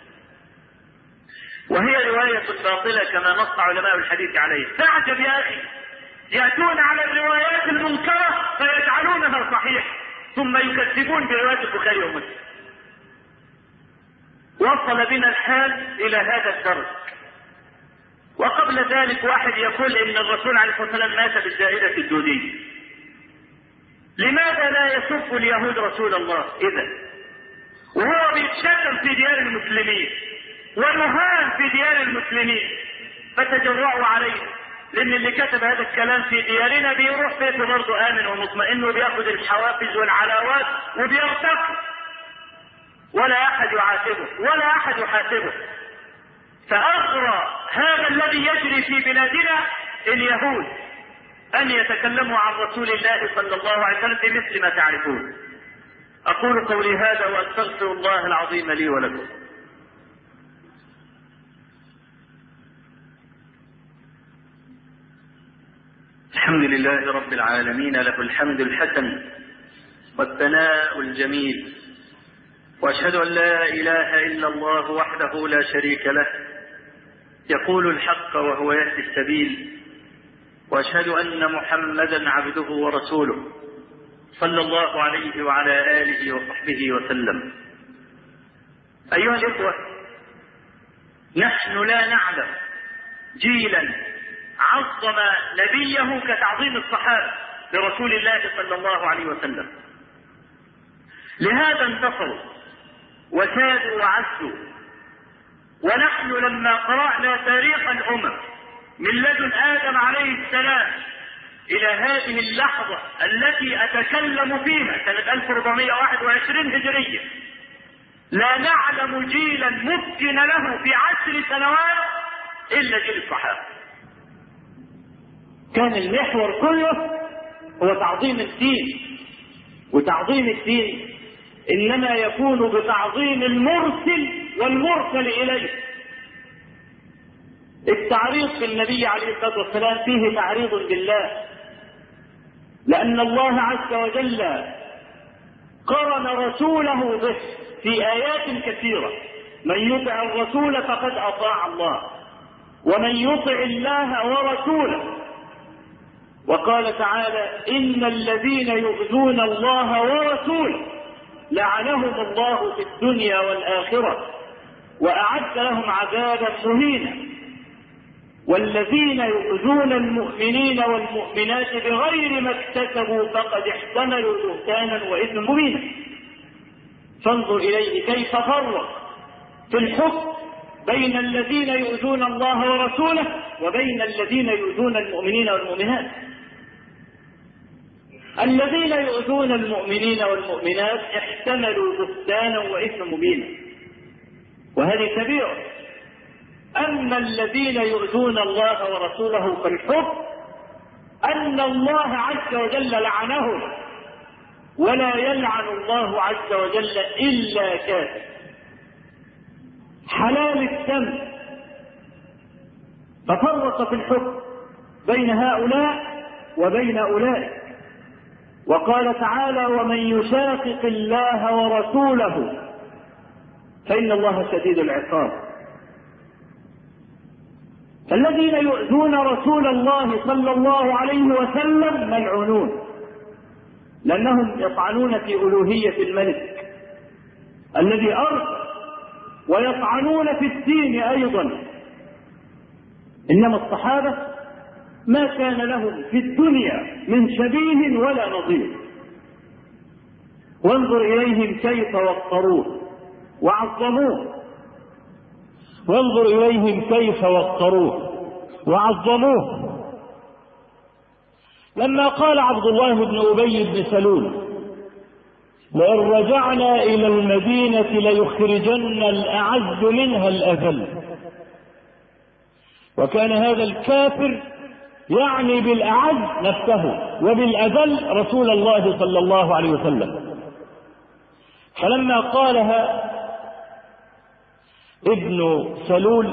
وهي رواية باطلة كما نص علماء الحديث عليه. تعجب يا أخي، يأتون على الروايات المنكرة فيجعلونها صحيحة، ثم يكذبون برواية البخاري ومسلم. وصل بنا الحال إلى هذا الدرج. وقبل ذلك واحد يقول إن الرسول عليه الصلاة والسلام مات بالزائدة الدودية. لماذا لا يسب اليهود رسول الله إذا وهو بيتشتم في ديار المسلمين ومهان في ديار المسلمين؟ فتجرأوا عليه، لأن اللي كتب هذا الكلام في ديارنا بيروح بيته برضه آمن ومطمئن وبياخد الحوافز والعلاوات وبيرتقي، ولا أحد يعاتبه ولا أحد يحاسبه. فأغرى هذا الذي يجري في بلادنا اليهود أن يتكلموا عن رسول الله صلى الله عليه وسلم بمثل ما تعرفون. أقول قولي هذا وأستغفر الله العظيم لي ولكم. الحمد لله رب العالمين، له الحمد الحسن والثناء الجميل، وأشهد أن لا إله إلا الله وحده لا شريك له يقول الحق وهو يهدي السبيل، وأشهد أن محمدا عبده ورسوله صلى الله عليه وعلى آله وصحبه وسلم. أيها الإخوة، نحن لا نعلم جيلا عظم نبيه كتعظيم الصحابة لرسول الله صلى الله عليه وسلم. لهذا انتصروا وسادوا وعزوا. ونحن لما قرأنا تاريخ الأمم من لدن آدم عليه السلام إلى هذه اللحظة التي أتكلم فيها سنة 1421 هجرية، لا نعلم جيلا ممكن له في 10 سنوات إلا جيل الصحابة. كان المحور كله هو تعظيم الدين، وتعظيم الدين إنما يكون بتعظيم المرسل والمرسل إليه. التعريض بالنبي عليه الصلاة والسلام فيه تعريض بالله، لأن الله عز وجل قرن رسوله به في آيات كثيرة: من يطع الرسول فقد أطاع الله، ومن يطع الله ورسوله. وقال تعالى: إن الذين يؤذون الله ورسوله لعنهم الله في الدنيا والآخرة وأعد لهم عذابا مهينا. والذين يؤذون المؤمنين والمؤمنات بغير ما اكتسبوا فقد احتملوا بهتانا وإثما مبينا. فانظر إليه كيف فرق في الحكم بين الذين يؤذون الله ورسوله وبين الذين يؤذون المؤمنين والمؤمنات. الذين يؤذون المؤمنين والمؤمنات احتملوا بهتانا وإثما مبينا، وهذه كبيرة. أما الذين يؤذون الله ورسوله فالحكم أن الله عز وجل لعنهم، ولا يلعن الله عز وجل إلا كافر. حلال الدم، ففرق في الحكم بين هؤلاء وبين أولئك. وقال تعالى: ومن يشاقق الله ورسوله فإن الله شديد العقاب. الذين يؤذون رسول الله صلى الله عليه وسلم ملعونون، لأنهم يطعنون في ألوهية الملك الذي أرسل، ويطعنون في الدين أيضا. إنما الصحابة ما كان لهم في الدنيا من شبيه ولا نظير. وانظر إليهم كيف وقروه وعظموه، وانظر إليهم كيف وقروه وعظموه. لما قال عبد الله بن أبي بن سلول: لئن رجعنا إلى المدينة ليخرجن الأعز منها الأذل، وكان هذا الكافر يعني بالأعز نفسه وبالأذل رسول الله صلى الله عليه وسلم. فلما قالها ابن سلول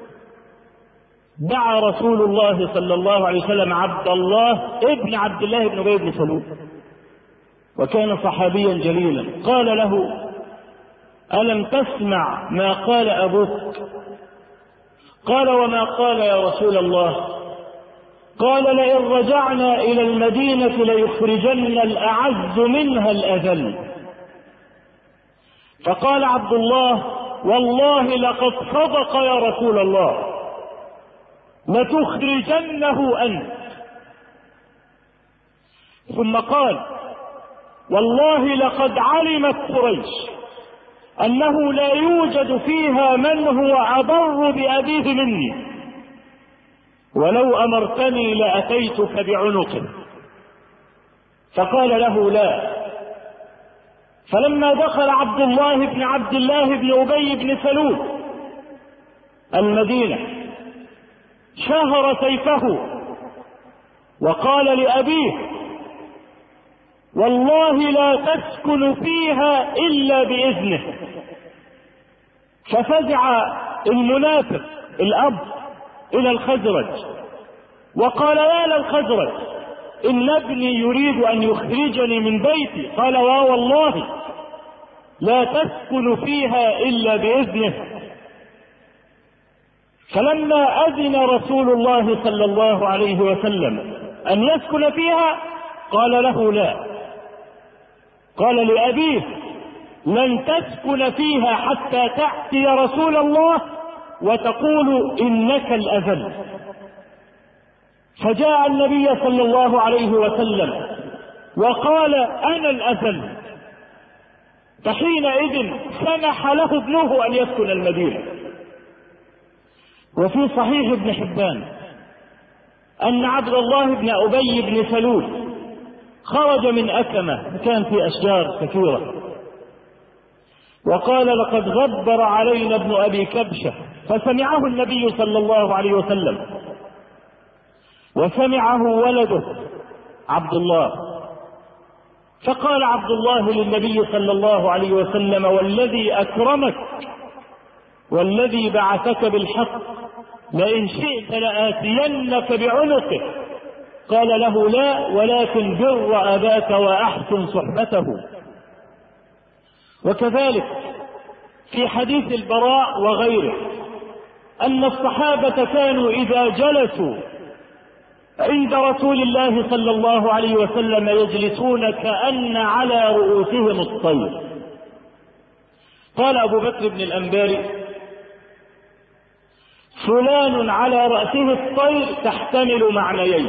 دعا رسول الله صلى الله عليه وسلم عبد الله ابن عبد الله بن أبي بن سلول، وكان صحابيا جليلا. قال له: ألم تسمع ما قال أبوك؟ قال: وما قال يا رسول الله؟ قال: لئن رجعنا إلى المدينة ليخرجن الأعز منها الأذل. فقال عبد الله: والله لقد صدق يا رسول الله، لتخرجنه أنت. ثم قال: والله لقد علمت قريش أنه لا يوجد فيها من هو أضر بأبيه مني، ولو أمرتني لأتيتك بعنقه. فقال له لا. فلما دخل عبد الله بن عبد الله بن أبي بن سلول المدينة شهر سيفه وقال لأبيه والله لا تسكن فيها إلا بإذنه. ففزع المنافق الأب إلى الخزرج وقال يا للخزرج إن ابني يريد أن يخرجني من بيتي. قال والله لا تسكن فيها إلا بإذنه. فلما أذن رسول الله صلى الله عليه وسلم أن يسكن فيها قال له لا. قال لأبيه لن تسكن فيها حتى تأتي رسول الله وتقول إنك الأذل. فجاء النبي صلى الله عليه وسلم وقال أنا الأذل. فحينئذ سمح له ابنه أن يسكن المدينة. وفي صحيح ابن حبان أن عبد الله بن أبي بن سلول خرج من أكمة، كان في أشجار كثيرة، وقال لقد غبر علينا ابن أبي كبشة. فسمعه النبي صلى الله عليه وسلم وسمعه ولده عبد الله. فقال عبد الله للنبي صلى الله عليه وسلم والذي أكرمك والذي بعثك بالحق لئن شئت لآتينك بعنقه. قال له لا ولكن بر أباك وأحسن صحبته. وكذلك في حديث البراء وغيره أن الصحابة كانوا إذا جلسوا عند رسول الله صلى الله عليه وسلم يجلسون كأن على رؤوسهم الطير. قال أبو بكر بن الأنباري فلان على رأسه الطير تحتمل معنيين.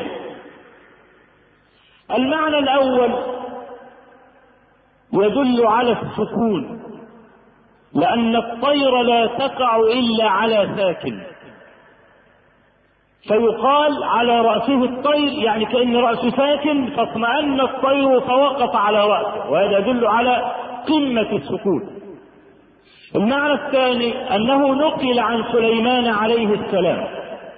المعنى الأول يدل على السكون، لأن الطير لا تقع إلا على ساكن، فيقال على رأسه الطير يعني كأن رأسه ساكن فاطمأن الطير فوقف على رأسه، وهذا يدل على قمة السكون. المعنى الثاني أنه نقل عن سليمان عليه السلام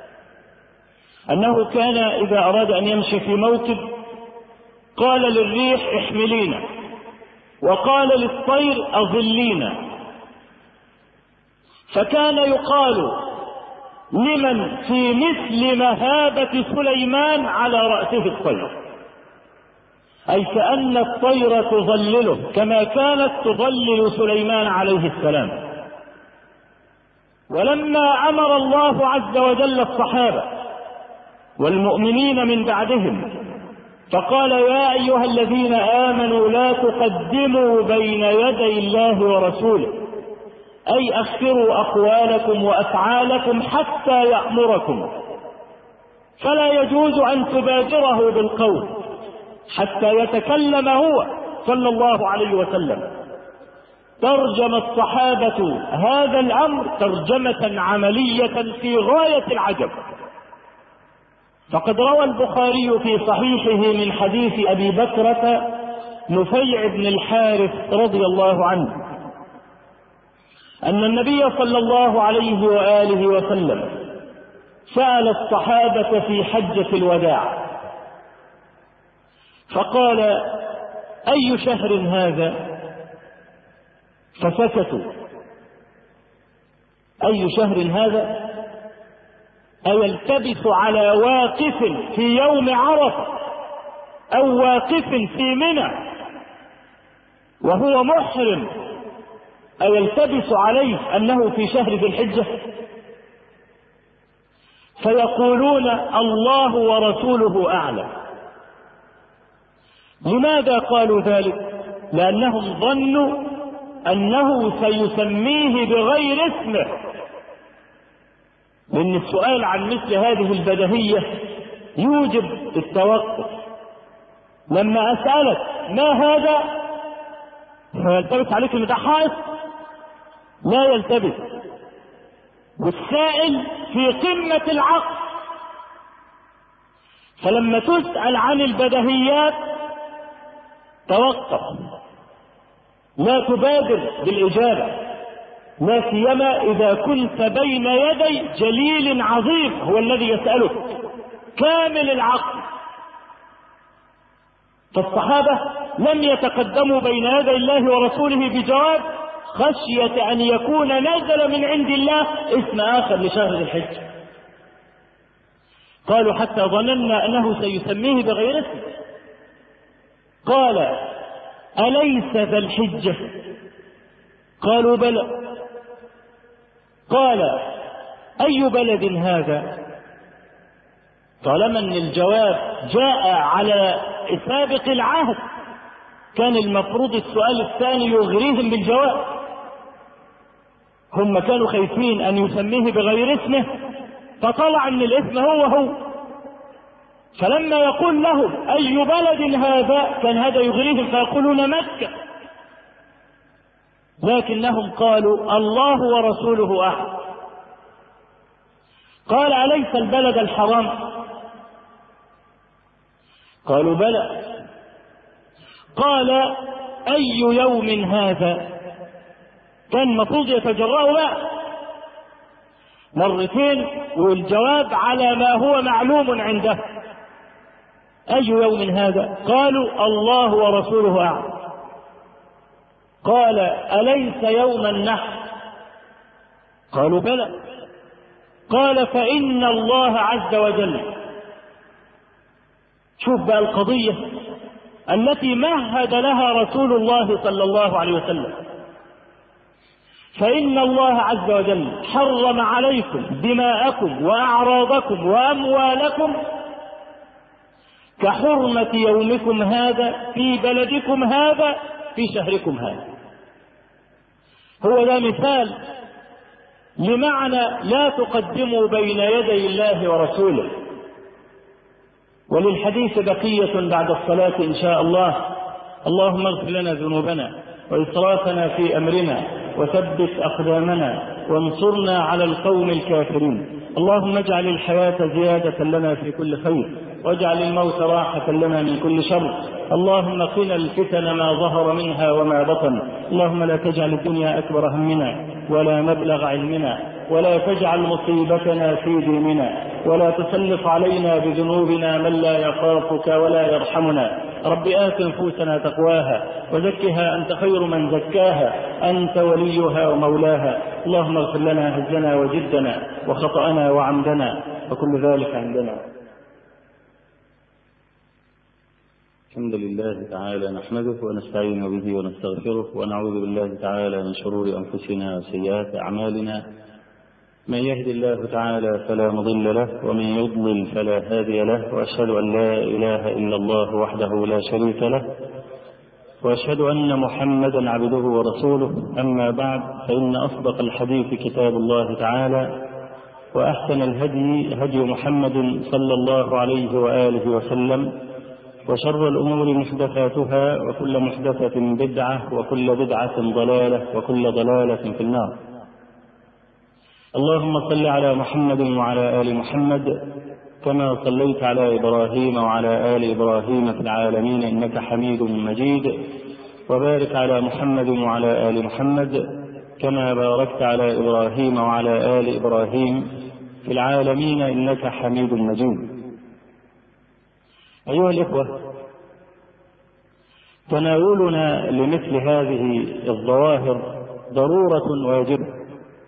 أنه كان إذا أراد أن يمشي في موكب قال للريح احملينا وقال للطير أظلينا. فكان يقال لمن في مثل مهابة سليمان على رأسه الطير، أي كأن الطير تظلله كما كانت تظلل سليمان عليه السلام. ولما أمر الله عز وجل الصحابة والمؤمنين من بعدهم فقال يا أيها الذين آمنوا لا تقدموا بين يدي الله ورسوله، أي أخروا أقوالكم وأفعالكم حتى يأمركم، فلا يجوز أن تبادره بالقول حتى يتكلم هو صلى الله عليه وسلم. ترجم الصحابة هذا الأمر ترجمة عملية في غاية العجب. فقد روى البخاري في صحيحه من حديث أبي بكرة نفيع بن الحارث رضي الله عنه أن النبي صلى الله عليه وآله وسلم سأل الصحابة في حجة الوداع فقال أي شهر هذا؟ فسكتوا. أي شهر هذا؟ أيلتبس على واقف في يوم عرفة أو واقف في منى وهو محرم أيلتبس عليه أنه في شهر ذي الحجة؟ فيقولون الله ورسوله أعلم. لماذا قالوا ذلك؟ لأنهم ظنوا أنه سيسميه بغير اسمه، لأن السؤال عن مثل هذه البدهية يوجب التوقف. لما أسألك ما هذا؟ فيلتبس عليك ان ده حائط؟ لا يلتبس. والسائل في قمة العقل، فلما تسأل عن البديهيات توقف، لا تبادر بالإجابة، لا سيما إذا كنت بين يدي جليل عظيم هو الذي يسألك كامل العقل. فالصحابة لم يتقدموا بين يدي الله ورسوله بجواب خشية أن يكون نزل من عند الله اسم آخر لشهر الحج. قالوا حتى ظننا أنه سيسميه بغير اسم. قال أليس ذا الحجة؟ قالوا بلى. قال أي بلد هذا؟ طالما أن الجواب جاء على سابق العهد كان المفروض السؤال الثاني يغريهم بالجواب. هم كانوا خايفين أن يسميه بغير اسمه، فطلع أن الاسم هو. فلما يقول لهم أي بلد هذا كان هذا يغريهم فيقولون مكة، لكنهم قالوا الله ورسوله أحد. قال أليس البلد الحرام؟ قالوا بلى. قال أي يوم هذا؟ كان المفروض يتجرأوا بقى مرتين والجواب على ما هو معلوم عنده. أي يوم هذا؟ قالوا الله ورسوله أعلم. قال أليس يوم النحر؟ قالوا بلى. قال فإن الله عز وجل، شوف بقى القضية التي مهد لها رسول الله صلى الله عليه وسلم، فإن الله عز وجل حرم عليكم دماءكم وأعراضكم وأموالكم كحرمة يومكم هذا في بلدكم هذا في شهركم هذا. هو ده مثال لمعنى لا تقدموا بين يدي الله ورسوله. وللحديث بقية بعد الصلاة إن شاء الله. اللهم اغفر لنا ذنوبنا وإسرافنا في أمرنا وثبت أقدامنا وانصرنا على القوم الكافرين. اللهم اجعل الحياة زيادة لنا في كل خير واجعل الموت راحة لنا من كل شر. اللهم قنا الفتن ما ظهر منها وما بطن. اللهم لا تجعل الدنيا أكبر همنا ولا مبلغ علمنا ولا تجعل مصيبتنا في ديننا ولا تسلط علينا بذنوبنا من لا يخافك ولا يرحمنا. رب آت نفوسنا تقواها وزكها أنت خير من زكاها أنت وليها ومولاها. اللهم اغفر لنا هزنا وجدنا وخطأنا وعمدنا وكل ذلك عندنا. الحمد لله تعالى نحمده ونستعين به ونستغفره ونعوذ بالله تعالى من شرور أنفسنا وسيئات أعمالنا. من يهد الله تعالى فلا مضل له ومن يضلل فلا هادي له، وأشهد أن لا إله إلا الله وحده لا شريك له، وأشهد أن محمدا عبده ورسوله. أما بعد، فإن أصدق الحديث كتاب الله تعالى، وأحسن الهدي هدي محمد صلى الله عليه وآله وسلم، وشر الأمور محدثاتها وكل محدثة بدعة وكل بدعة ضلالة وكل ضلالة في النار. اللهم صل على محمد وعلى آل محمد كما صليت على إبراهيم وعلى آل إبراهيم في العالمين إنك حميد مجيد، وبارك على محمد وعلى آل محمد كما باركت على إبراهيم وعلى آل إبراهيم في العالمين إنك حميد مجيد. أيها الإخوة، تناولنا لمثل هذه الظواهر ضرورة واجبة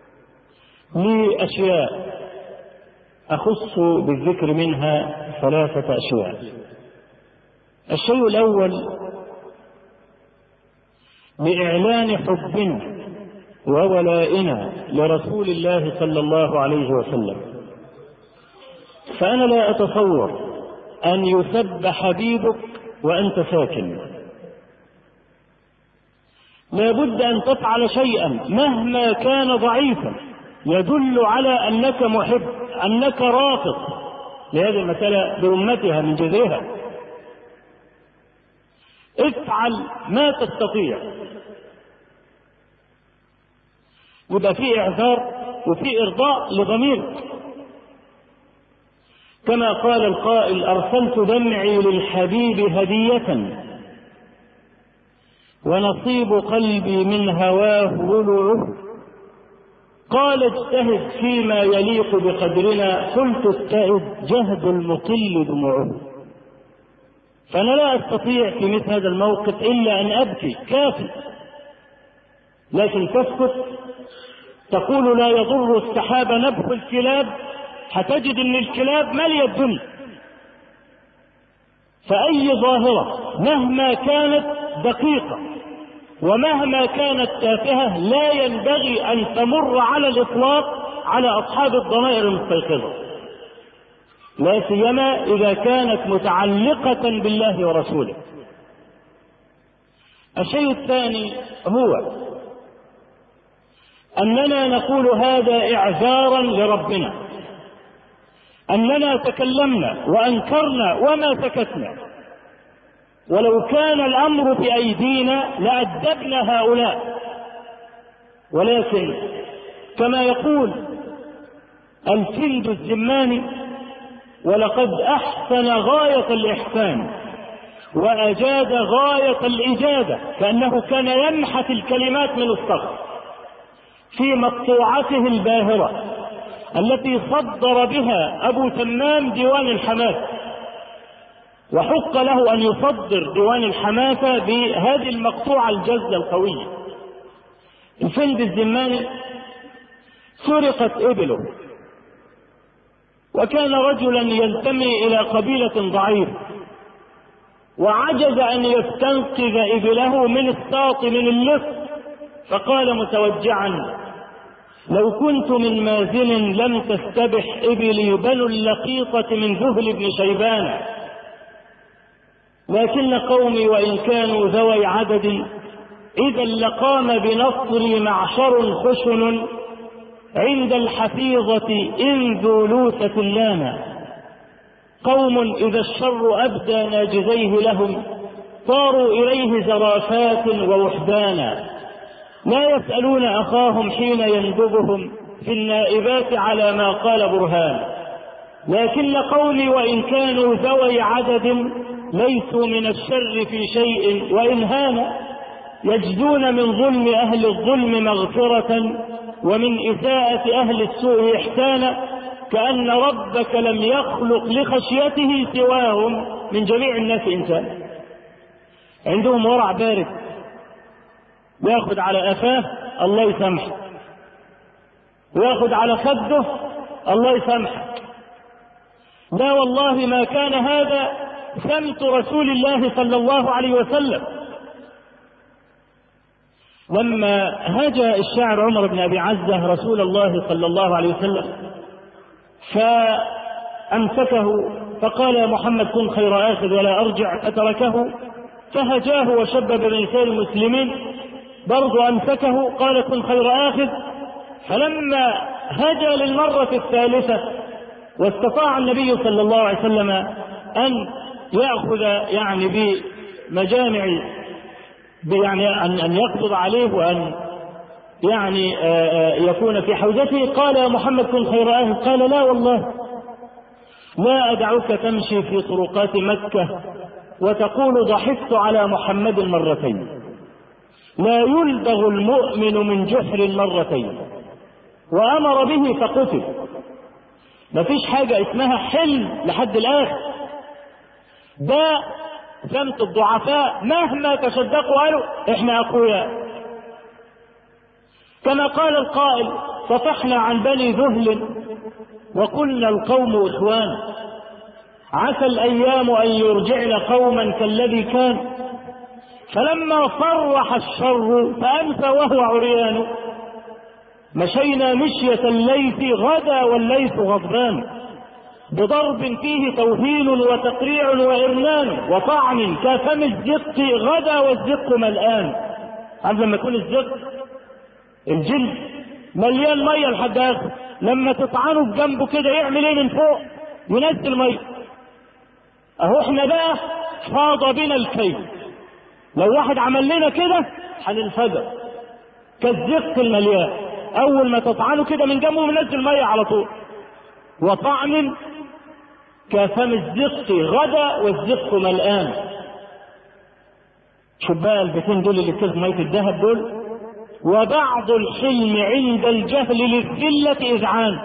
لأشياء أخص بالذكر منها 3 أشياء. الشيء الأول لإعلان حبنا وولائنا لرسول الله صلى الله عليه وسلم. فأنا لا أتصور أن يسب حبيبك وأنت ساكن. لا بد أن تفعل شيئا مهما كان ضعيفا يدل على أنك محب، أنك رافض لهذه المسألة بأمتها من جذرها. افعل ما تستطيع. يبقى في إعذار وفي إرضاء لضميرك، كما قال القائل: أرسلت دمعي للحبيب هدية ونصيب قلبي من هواه ولعه، قال اجتهد فيما يليق بقدرنا، قلت اجتهد جهد المطل دموعه. فأنا لا أستطيع في مثل هذا الموقف إلا أن أبكي كافي، لكن تسكت تقول لا يضر السحاب نبح الكلاب، هتجد أن الكلاب مالية الدنيا. فأي ظاهرة مهما كانت دقيقة ومهما كانت تافهة لا ينبغي أن تمر على الإطلاق على أصحاب الضمائر المستيقظة، لا سيما إذا كانت متعلقة بالله ورسوله. الشيء الثاني هو أننا نقول هذا إعذارا لربنا، أننا تكلمنا وأنكرنا وما سكتنا، ولو كان الأمر بأيدينا لأدبنا هؤلاء. ولكن كما يقول الجند الزماني: ولقد أحسن غاية الإحسان وأجاد غاية الإجادة، كأنه كان يمحت الكلمات من الصخر في مقطوعته الباهرة التي صدر بها أبو تمام ديوان الحماسة، وحق له أن يصدر ديوان الحماسة بهذه المقطوعة الجزة القوية. الجند الزماني سرقت إبله، وكان رجلا ينتمي إلى قبيلة ضعيفة، وعجز أن يستنقذ إبله من الساط من اللص، فقال متوجعا: لو كنت من مازن لم تستبح إبلي بنو اللقيطة من ذهل بن شيبان، لكن قومي وإن كانوا ذوي عدد إذا لقام بنصري معشر خشن عند الحفيظة إن ذو لوثة لانا، قوم إذا الشر أبدى ناجزيه لهم صاروا إليه زرافات ووحدانا، لا يسألون أخاهم حين يندبهم في النائبات على ما قال برهان، لكن قومي وإن كانوا ذوي عدد ليسوا من الشر في شيء وإن هان، يجدون من ظلم أهل الظلم مغفرة ومن إساءة أهل السوء إحسانا، كأن ربك لم يخلق لخشيته سواهم من جميع الناس إنسان. عندهم ورع بارد، ياخذ على أفاه الله يسامحه، وياخذ على خده الله يسامحه. لا والله ما كان هذا سمت رسول الله صلى الله عليه وسلم. لما هاجى الشاعر عمر بن أبي عزة رسول الله صلى الله عليه وسلم فأمسكه فقال: يا محمد كن خير آخذ ولا أرجع، فتركه فهجاه وشبب بنساء المسلمين، برضو أمسكه قال: كن خير آخذ. فلما هجى للمرة الثالثة واستطاع النبي صلى الله عليه وسلم أن يأخذ يعني بمجامع يعني أن يقبض عليه وأن يعني يكون في حوزته، قال: يا محمد كن خير أهل. قال: لا والله لا أدعوك تمشي في طرقات مكة وتقول ضحكت على محمد مرتين، لا يلدغ المؤمن من جحر مرتين، وأمر به فقتل. ما فيش حاجة اسمها حلم لحد الآخر، ده سمت الضعفاء مهما تصدقوا قالوا احنا أقوياء. كما قال القائل: صفحنا عن بني ذهل وقلنا القوم إخوان، عسى الأيام أن يرجعن قوما كالذي كان، فلما صرح الشر فأمسى وهو عريان، مشينا مشية الليث غدا والليث غضبان، بضرب فيه توهين وتقريع وإرنان، وطعن كفم الزق غدا والزق ملآن. عارف لما يكون الزق الجلد مليان مية لحد آخر، لما تطعنه بجنبه كده يعمل ايه من فوق؟ ينزل مية. اهو احنا بقى فاض بنا الكيل، لو واحد عمل لنا كده هننفجر كالزق المليان، اول ما تطعنه كده من جنبه منزل ميه على طول. وطعن كفم الزق غدا والزق ملآن. شوف بقى البيتين دول اللي كذب ميه الذهب دول. وبعض الحلم عند الجهل للذلة إذعان،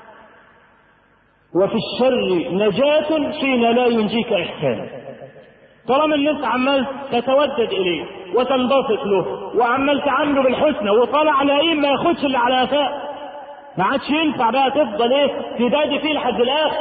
وفي الشر نجاة حين لا ينجيك إحسان. طالما الناس عمال تتودد إليه وتنبسط له وعمال تعامله بالحسنى وطالع لئيم ما ياخدش اللي على قفاه، ما عادش ينفع بقى تفضل تدادي فيه لحد الآخر.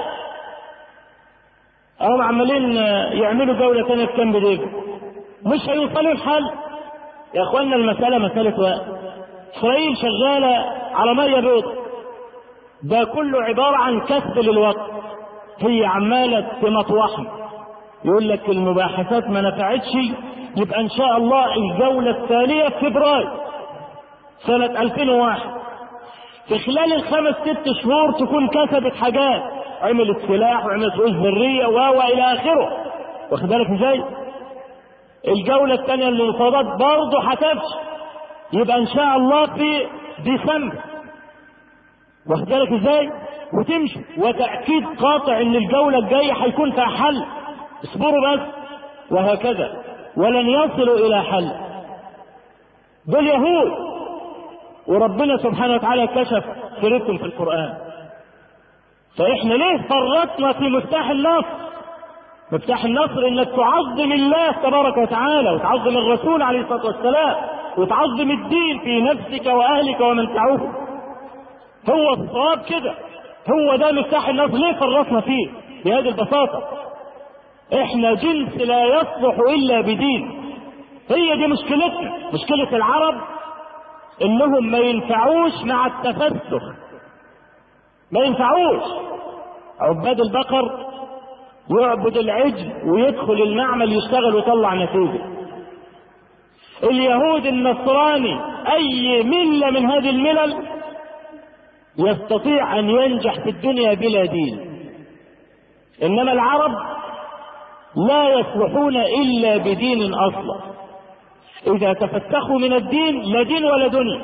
هم عمالين يعملوا جولة ثانية في كامب ديفيد، مش هيوصلوا الحل يا اخوانا. المسألة مسألة وقت. إسرائيل شغالة على مية بيضاء، ده كله عبارة عن كسب للوقت. هي عمالة تمطوحنا، يقول لك المباحثات ما نفعتش، يبقى ان شاء الله الجولة التالية في فبراير سنة 2001. في خلال الخمس ست شهور تكون كسبت حاجات، عملت سلاح وعملت رؤوس ذرية والى اخره. واخد بالك ازاي؟ الجولة الثانية للمفاوضات برضه هتفشل، يبقى ان شاء الله في ديسمبر. واخد بالك ازاي؟ وتمشي. وتأكيد قاطع ان الجولة الجاية هيكون فيها حل، اصبروا بس. وهكذا ولن يصلوا الى حل. دول يهود، وربنا سبحانه وتعالى كشف سيرتهم في القرآن. فاحنا ليه فرطنا في مفتاح النصر؟ مفتاح النصر انك تعظم الله تبارك وتعالى، وتعظم الرسول عليه الصلاة والسلام، وتعظم الدين في نفسك واهلك ومن تعوه. هو الصواب كده، هو ده مفتاح النصر. ليه فرطنا فيه بهذه البساطة؟ احنا جنس لا يصلح الا بدين. هي دي مشكلتنا. مشكلة العرب انهم ما ينفعوش مع التفسخ، ما ينفعوش. عباد البقر يعبد العجل ويدخل المعمل يشتغل ويطلع نتيجة. اليهود النصراني اي ملة من هذه الملل يستطيع ان ينجح في الدنيا بلا دين. انما العرب لا يصلحون الا بدين اصلا. اذا تفسخوا من الدين لا دين ولا دنيا.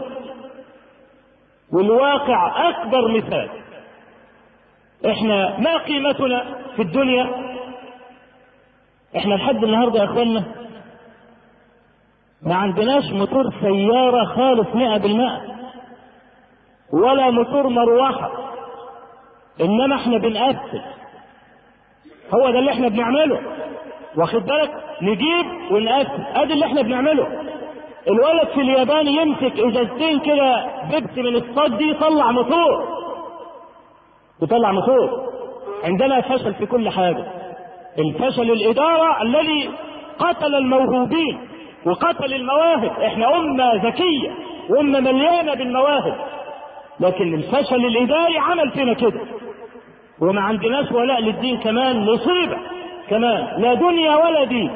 والواقع اكبر مثال. احنا ما قيمتنا في الدنيا؟ احنا لحد النهارده يا اخوانا ما عندناش موتور سيارة خالص 100%، ولا موتور مروحة، انما احنا بنقفل. هو ده اللي احنا بنعمله. واخد بالك؟ نجيب ونقفل، ادي اللي احنا بنعمله. الولد في اليابان يمسك ازازتين كده بيبسي من الصاد دي يطلع موتور، يطلع موتور. عندنا فشل في كل حاجة. الفشل الإدارة الذي قتل الموهوبين وقتل المواهب. احنا أمة ذكية وأمة مليانة بالمواهب، لكن الفشل الإداري عمل فينا كده. وما عندناش ولاء للدين كمان، مصيبة كمان، لا دنيا ولا دين.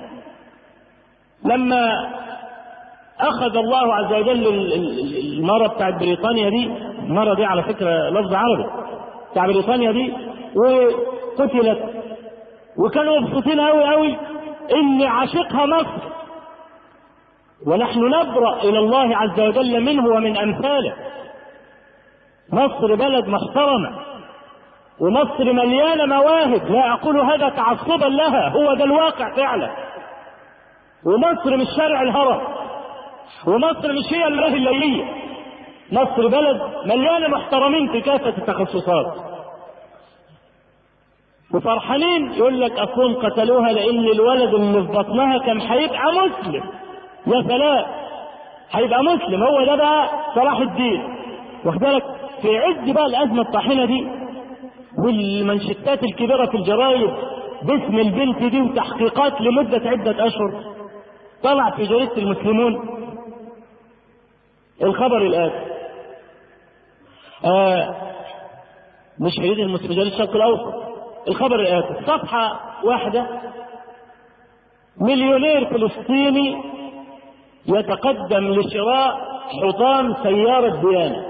لما أخذ الله عز وجل المرة بتاعت بريطانيا دي، المرة دي على فكرة لفظ عربي، بتاع بريطانيا دي، وقتلت، وكانوا مبسوطين قوي قوي ان عاشقها مصر، ونحن نبرأ الى الله عز وجل منه ومن امثاله. مصر بلد محترمة، ومصر مليانة مواهب، لا اقول هذا تعصبا لها، هو ده الواقع فعلا. ومصر مش شارع الهرم، ومصر مش هي الملاهي الليلية. مصر بلد مليانة محترمين في كافة التخصصات، وفرحانين. يقول لك اصلهم قتلوها لان الولد اللي في بطنها كان هيبقى مسلم. يا سلام، هيبقى مسلم، هو ده بقى صلاح الدين. واخد بالك؟ في عز بقى الازمه الطاحنه دي والمنشطات الكبيره في الجرايد باسم البنت دي وتحقيقات لمده عده اشهر، طلع في جريده المسلمون الخبر الاتي. مش جريده المسلمون، جريده الشرق الاوسط. الخبر الآتي: صفحة واحدة، مليونير فلسطيني يتقدم لشراء حطام سيارة ديانة.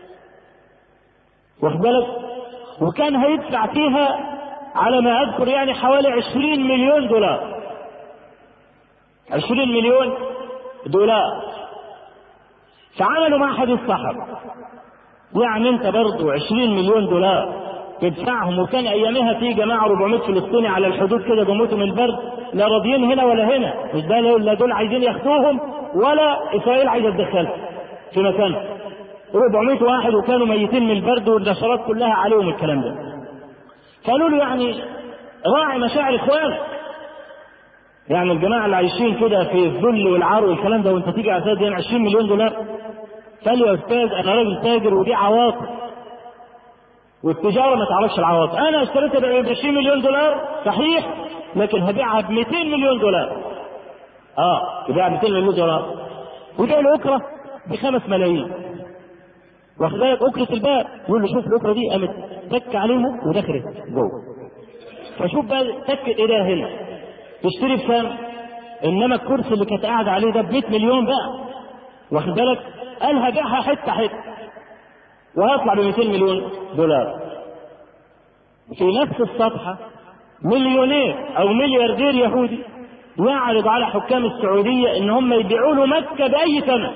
واخد بالك؟ وكان هيدفع فيها على ما أذكر يعني حوالي 20 مليون دولار. 20 مليون دولار. فعملوا معهد الصحراء، يعني انت برضو 20 مليون دولار تدفعهم، وكان ايامها في جماعه 400 فلسطيني على الحدود كده بيموتوا من البرد، لا راضيين هنا ولا هنا، مش ده لا دول عايزين ياخدوهم ولا اسرائيل عايزه تدخلهم في مكانهم. 400 واحد وكانوا ميتين من البرد والنشرات كلها عليهم الكلام ده. قالوا له يعني راعي مشاعر اخوانك، يعني الجماعه اللي عايشين كده في الذل والعار والكلام ده، وانت تيجي على اساس 20 مليون دولار. قال يا استاذ انا راجل تاجر ودي عواطف، والتجاره ما تعرفش العواطف. انا اشتريتها ب 20 مليون دولار صحيح، لكن هبيعها ب 200 مليون دولار. يبيعها ب 200 مليون دولار، وبيع الاكره ب 5 ملايين. واخد بالك اكره الباب، يقول له شوف الاكره دي قامت تك عليهم ودخلت جوه. فشوف بقى تك ايه هنا تشتري بكام؟ انما الكرسي اللي كانت قاعده عليه ده ب 100 مليون بقى. واخد بالك؟ قال هبيعها حته حته وهيطلع ب 200 مليون دولار. في نفس الصفحه مليونير او ملياردير يهودي يعرض على حكام السعوديه ان هم يبيعوا له مكه باي ثمن.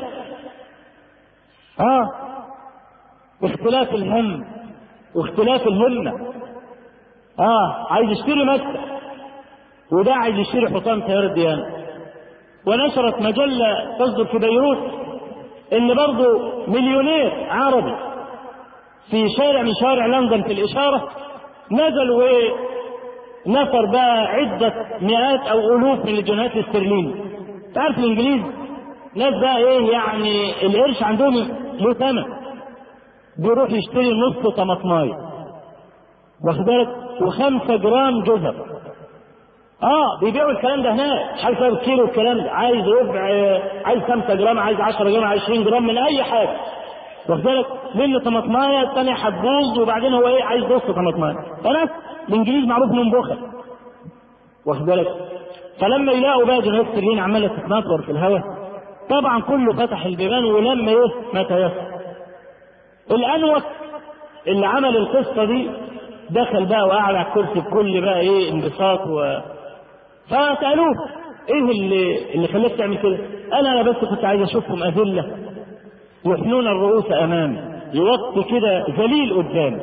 اختلاف الهم واختلاف الهمه. عايز يشتري مكه، وده عايز يشتري حطام تيار الديانه. ونشرت مجله تصدر في بيروت ان برضه مليونير عربي في شارع من شوارع لندن في الاشاره نزل ونفر بقى عده مئات او الوف من الجنيهات الاسترليني. تعرف الانجليز ناس بقى يعني القرش عندهم له ثمن، بيروح يشتري نص طماطمايه، واخد بالك، و5 جرام جزر. بيبيعوا الكلام ده هناك، مش عارف كيلو الكلام ده، عايز ربع، عايز 5 جرام، عايز 10 جرام، 20 جرام من اي حاجه، واخد بالك، لان طماطمايه الثانيه هتبوظ، وبعدين هو عايز نص طماطمايه. فناس الانجليز معروف انهم بخل، واخد بالك. فلما يلاقوا بقى جنيهات استرليني عماله تتنطر في الهواء، طبعا كله فتح البيبان ولما ما تيسر. الانوك اللي عمل القصه دي دخل بقى وقعد على الكرسي بكل بقى انبساط فسالوه ايه اللي خلاك تعمل كده؟ قال انا بس كنت عايز اشوفهم اذله يحنون الرؤوس امامي، يوطي كده ذليل قدامي.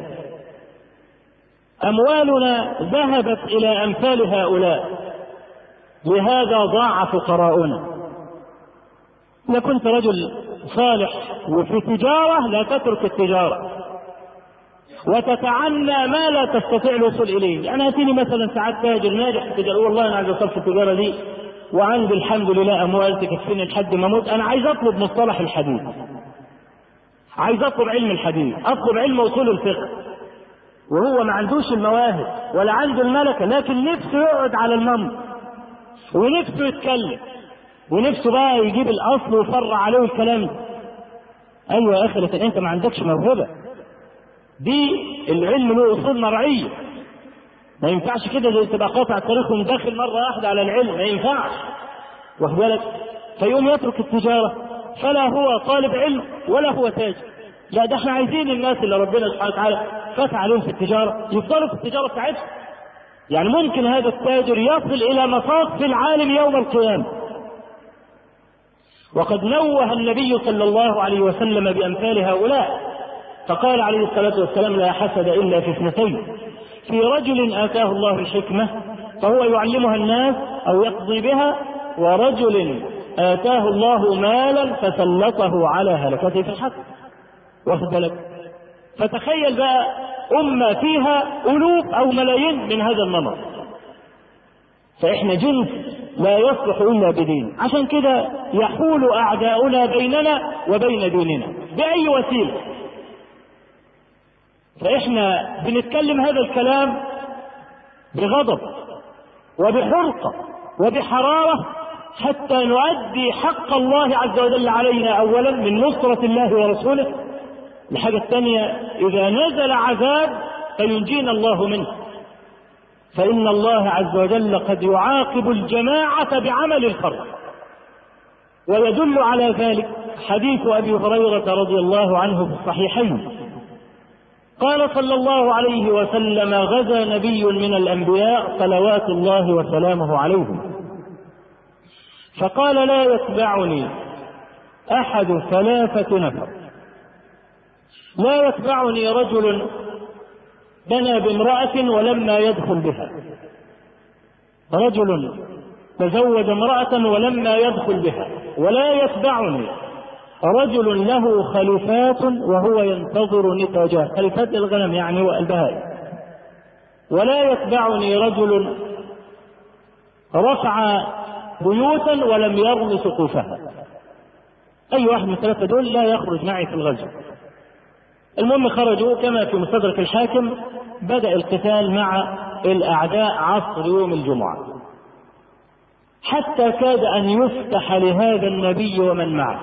اموالنا ذهبت الى امثال هؤلاء، لهذا ضاع فقراؤنا. اذا كنت رجل صالح وفي تجاره لا تترك التجاره وتتعنى ما لا تستطيع الوصول اليه. يعني اتيني مثلا ساعات تاجر ناجح في التجاره، والله انا عايز اوصل في التجاره دي وعندي الحمد لله اموال تكفيني لحد ما اموت، انا عايز اطلب مصطلح الحديث، عايز اطلب علم الحديث، اطلب علم اصول الفقه، وهو ما عندوش المواهب ولا عنده الملكه، لكن نفسه يقعد على المنبر ونفسه يتكلم ونفسه بقى يجيب الاصل ويفرع عليه الكلام ده. ايوه يا اخي، لكن انت ما عندكش موهبه. دي العلم له اصول مرعيه، ما ينفعش كده زي تبقى قاطع طريق وداخل مره واحده على العلم، ما ينفعش، واخد بالك. فيقوم يترك التجاره، فلا هو طالب علم ولا هو تاجر. لا، ده احنا عايزين الناس اللي ربنا سبحانه وتعالى فتح عليهم في التجاره يفضلوا في التجاره بتاعتهم. يعني ممكن هذا التاجر يصل الى مصاف العالم يوم القيامه. وقد نوه النبي صلى الله عليه وسلم بامثال هؤلاء، فقال عليه الصلاه والسلام: لا حسد الا في اثنتين، في رجل اتاه الله الحكمه فهو يعلمها الناس او يقضي بها، ورجل آتاه الله مالا فسلطه على هلكته في الحق. واخد بالك؟ فتخيل بقى أمة فيها ألوف أو ملايين من هذا النمط. فإحنا جنس لا يصلح إلا بدين، عشان كده يحول أعداؤنا بيننا وبين ديننا بأي وسيلة. فإحنا بنتكلم هذا الكلام بغضب وبحرقة وبحرارة حتى نؤدي حق الله عز وجل علينا أولا من نصرة الله ورسوله. الحاجة الثانية، إذا نزل عذاب فينجينا الله منه، فإن الله عز وجل قد يعاقب الجماعة بعمل الفرد. ويدل على ذلك حديث أبي هريرة رضي الله عنه في الصحيحين، قال صلى الله عليه وسلم: غزا نبي من الأنبياء صلوات الله وسلامه عليهم، فقال لا يتبعني أحد 3 نفر. لا يتبعني رجل بنى بامرأة ولما يدخل بها، رجل تزوج امرأة ولما يدخل بها. ولا يتبعني رجل له خليفات وهو ينتظر نتاجها، خليفات الغنم يعني والبهائم. ولا يتبعني رجل رفع بيوتا ولم يرم سقوفها. أي واحد من 3 دول لا يخرج معي في الغزو. المهم خرجوا كما في مستدرك الحاكم. بدأ القتال مع الأعداء عصر يوم الجمعة، حتى كاد أن يفتح لهذا النبي ومن معه،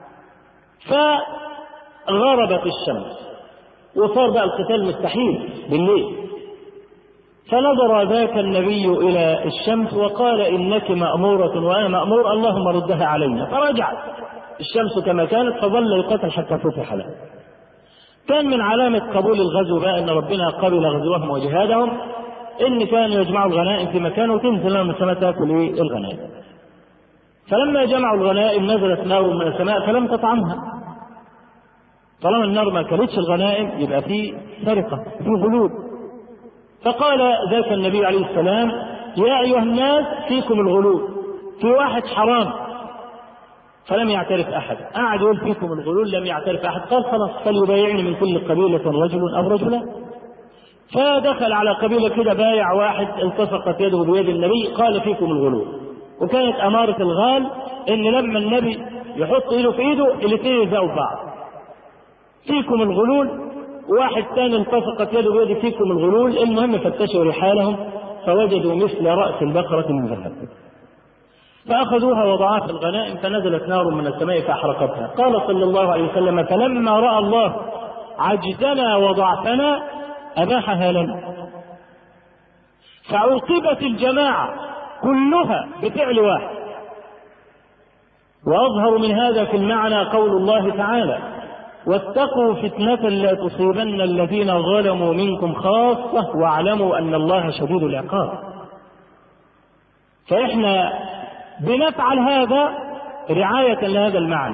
فغربت الشمس وصار بقى القتال مستحيل بالليل. فنظر ذاك النبي إلى الشمس وقال إنك مأمورة وأنا مأمور، اللهم ردها علينا. فرجعت الشمس كما كانت، فظل يقاتل حتى فتح له. كان من علامة قبول الغزو بقى أن ربنا قبل غزوهم وجهادهم إن كانوا يجمعوا الغنائم في مكان وتنزل لهم السماء تأكل الغنائم. فلما جمعوا الغنائم نزلت نار من السماء فلم تطعمها. طالما النار ما كلتش الغنائم يبقى في سرقة، في غلول. فقال ذاك النبي عليه السلام يا أيها الناس فيكم الغلول، في واحد حرام. فلم يعترف أحد. قعد يقول فيكم الغلول، لم يعترف أحد. قال خلاص فليبايعني من كل قبيلة رجل أو رجلان. فدخل على قبيلة كده بايع واحد، التصقت يده بيد النبي، قال فيكم الغلول. وكانت أمارة الغال إن لما النبي يحط إيده في إيده الاثنين يزاوا بعض. فيكم الغلول. واحد ثاني التصقت يده بيد فيكم الغلول. المهم فتشوا رحالهم فوجدوا مثل رأس البقرة من ذهب، فأخذوها وضعوها في الغنائم، فنزلت نار من السماء فأحرقتها. قال صلى الله عليه وسلم فلما رأى الله عجزنا وضعفنا أباحها لنا. فعوقبت الجماعة كلها بفعل واحد. وأظهر من هذا في المعنى قول الله تعالى واتقوا فتنة لا تصيبن الذين ظلموا منكم خاصة واعلموا أن الله شديد العقاب. فإحنا بنفعل هذا رعاية لهذا المعنى.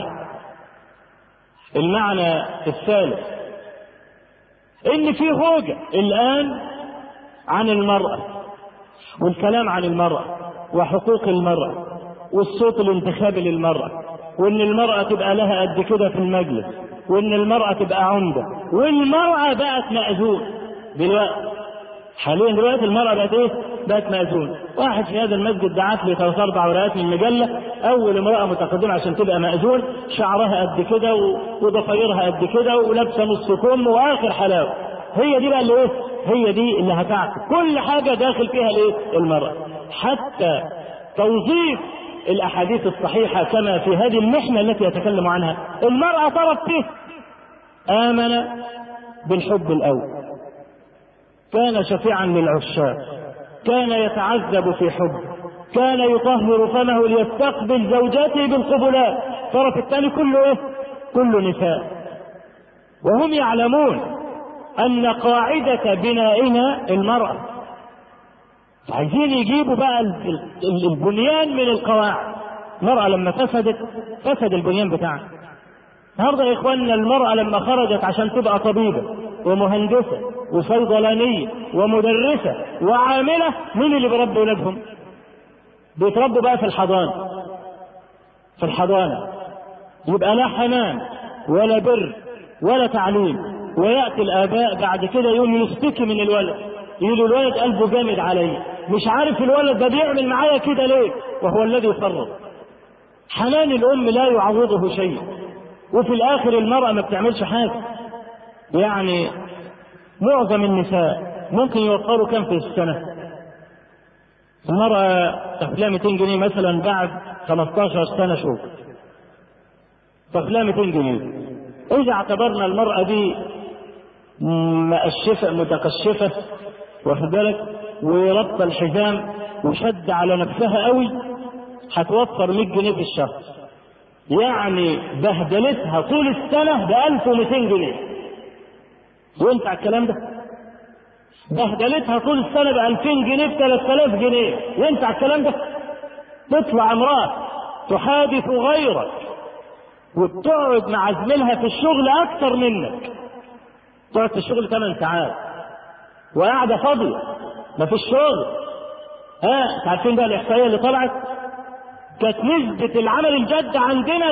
المعنى الثالث إن في هوجة الآن عن المرأة والكلام عن المرأة وحقوق المرأة والصوت الانتخابي للمرأة، وإن المرأة تبقى لها قد كده في المجلس، وإن المرأة تبقى عمدة، والمرأة بقت مأذون. حاليا دلوقتي المرأة بقت ايه؟ بقت مأذون. واحد في هذا المسجد دعت لي 3-4 ورقات من مجلة، أول امرأة متقدمة عشان تبقى مأذون، شعرها قد كده وضفايرها قد كده ولابسة نص كم وآخر حلاوة. هي دي بقى اللي ايه؟ هي دي اللي هتعكس كل حاجة داخل فيها الايه؟ المرأة. حتى توظيف الأحاديث الصحيحة كما في هذه المحنة التي يتكلم عنها، المرأة طرف فيه آمن بالحب الأول، كان شفيعا للعشاق، كان يتعذب في حب، كان يطهر فمه ليستقبل زوجاته بالقبلات. الطرف الثاني كله ايه؟ كله نساء. وهم يعلمون أن قاعدة بنائنا المرأة. عايزين يجيبوا بقى البنيان من القواعد. المرأة لما فسد البنيان بتاعها. النهارده يا اخواننا المرأة لما خرجت عشان تبقى طبيبة ومهندسة وصيدلانية ومدرسة وعاملة، مين اللي بيربي ولادهم؟ بيتربوا بقى في الحضانة. يبقى لا حنان ولا بر ولا تعليم. ويأتي الآباء بعد كده يوم يشتكي من الولد، يقول الولد قلبه جامد علي، مش عارف الولد ده بيعمل معايا كده ليه، وهو الذي يفرط. حنان الأم لا يعوضه شيء. وفي الآخر المرأة ما بتعملش حاجة. يعني معظم النساء ممكن يوفروا كم في السنة؟ المرأة تخليها 200 جنيه مثلا بعد 15 سنة شغل، تخليها 200 جنيه. إذا اعتبرنا المرأة دي متقشفة واخد بالك وربط الحزام وشد على نفسها قوي، هتوفر 100 جنيه في الشهر. يعني بهدلتها طول السنة ب1200 جنيه. وانت على الكلام ده؟ بهدلتها طول السنة ب2000 جنيه ب3000 جنيه. وانت على الكلام ده؟ تطلع امرأة تحادث غيرك وبتقعد مع زميلها في الشغل اكتر منك، تقعد في الشغل 8 ساعات وقاعده فاضيه ما في الشغل. عارفين بقى الاحصائيه اللي طلعت؟ كانت نسبه العمل الجاد عندنا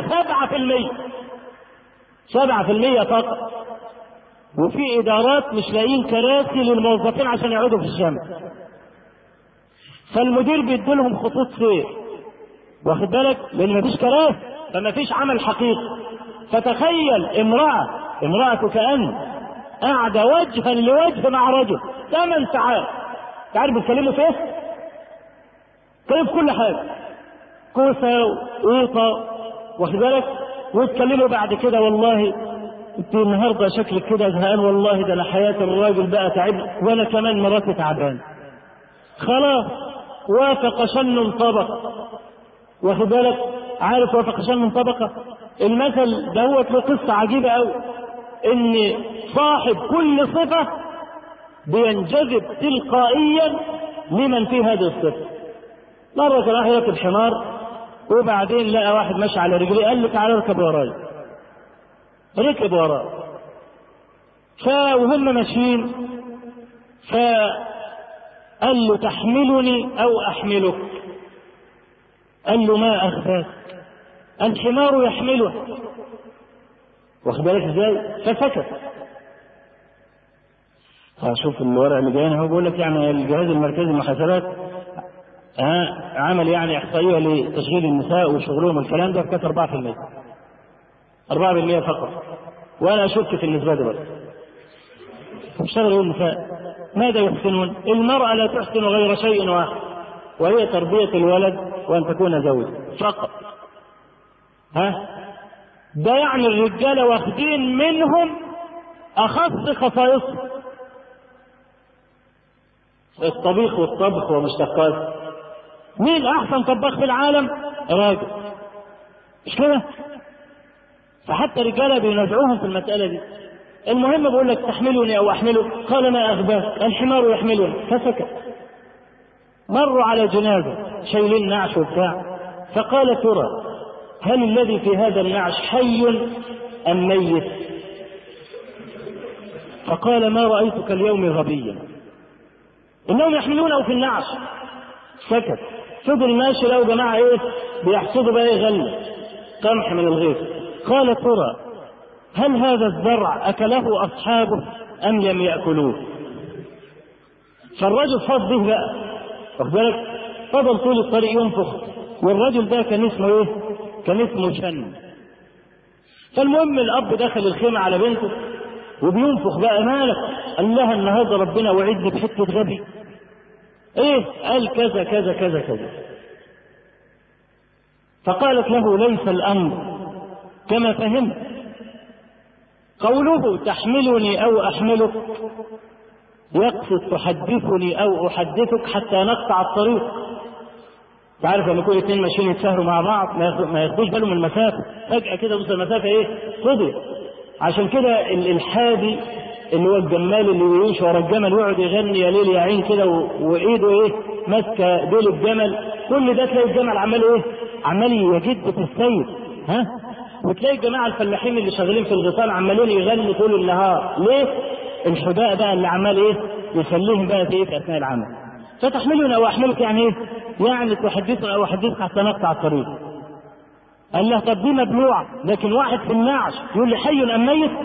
7% فقط، وفي ادارات مش لاقيين كراسي للموظفين عشان يقعدوا في الشمس، فالمدير بيديلهم خطوط سير، واخد بالك، لان مفيش كراسي فما فيش عمل حقيقي. فتخيل امرأة كأن قاعدة وجها لوجه مع رجل 8 ساعات، تعرف بيتكلموا في ايه؟ كلام كل حاجة، كوسة وقوطة، واخد بالك، ويتكلموا بعد كده والله انت النهارده شكلك كده زهقان، والله ده انا حياة الراجل بقى تعب، وانا كمان مراتي تعبان. خلاص وافق شن طبق، واخد بالك، عارف وافق شن طبقة؟ المثل دوت له قصة عجيبة قوي، ان صاحب كل صفة بينجذب تلقائيا لمن فيه هذه الصفة. مرة كان واحد يركب حمار وبعدين لقى واحد ماشي على رجليه، قال له تعالى اركب وراي، ركب وراه. وهم ماشيين فقال له تحملني او احملك؟ قال له ما اخفاك؟ الحمار يحمله، واخد بالك ازاي؟ فسكت. شوف الورق اللي جاي هو بيقول لك يعني الجهاز المركزي للمحاسبات عمل يعني احصائيه لتشغيل النساء وشغلهم والكلام ده، كانت 4% فقط، وانا اشك في النسبه دي بس. اشتغلوا النساء ماذا يحسنون؟ المراه لا تحسن غير شيء واحد، وهي تربيه الولد وان تكون زوجا فقط. ده يعني الرجاله واخدين منهم اخص خصائصهم، الطبيخ والطبخ ومشتقاته. مين احسن طباخ في العالم؟ راجل، مش كده؟ فحتى رجاله بينازعوهم في المساله دي. المهم بقول لك تحملني او احمله؟ قال ما اغباك؟ الحمار يحملني، فسكت. مروا على جنازه شايلين نعش وبتاع، فقال ترى هل الذي في هذا النعش حي ام ميت؟ فقال ما رايتك اليوم غبيا، انهم يحملونه في النعش. سكت. فضل ماشي، لو جماعه بيحصدوا بقى غله قمح من الغيث. قال ترى هل هذا الزرع اكله اصحابه ام لم ياكلوه؟ فالرجل فاض به بقى، واخد بالك، فضل طول الطريق ينفخ، والرجل ده كان اسمه كان اسمه شن. فالمهم الاب دخل الخيمه على بنته وبينفخ بقى، مالك؟ قال لها النهارده ربنا وعدني بحته غبي. قال كذا كذا كذا كذا. فقالت له ليس الامر كما فهمت. قوله تحملني او احملك يقصد تحدثني او احدثك حتى نقطع الطريق. تعرف لما يكون اثنين ماشيين يتساهلوا مع بعض ما ياخدوش بالهم من المسافه، فجاه كده توصل المسافه فضي. عشان كده الحادي اللي هو الجمال اللي يمشي ورا الجمل ويقعد يغني يا ليل يا عين كده وايده ماسكه ديل الجمل، كل ده تلاقي الجمل عمال يجد في السير. وتلاقي الجماعه الفلاحين اللي شغالين في الغيطان عمالين يغنوا طول النهار. ليه؟ الحداء بقى اللي عمال يسليهم بقى في اثناء العمل. فتحملني او احملك يعني يعني تحدثني او احدثك حتى نقطع الطريق. قال له طب دي مبلوعه، لكن واحد في النعش يقول لي حي ام ميت؟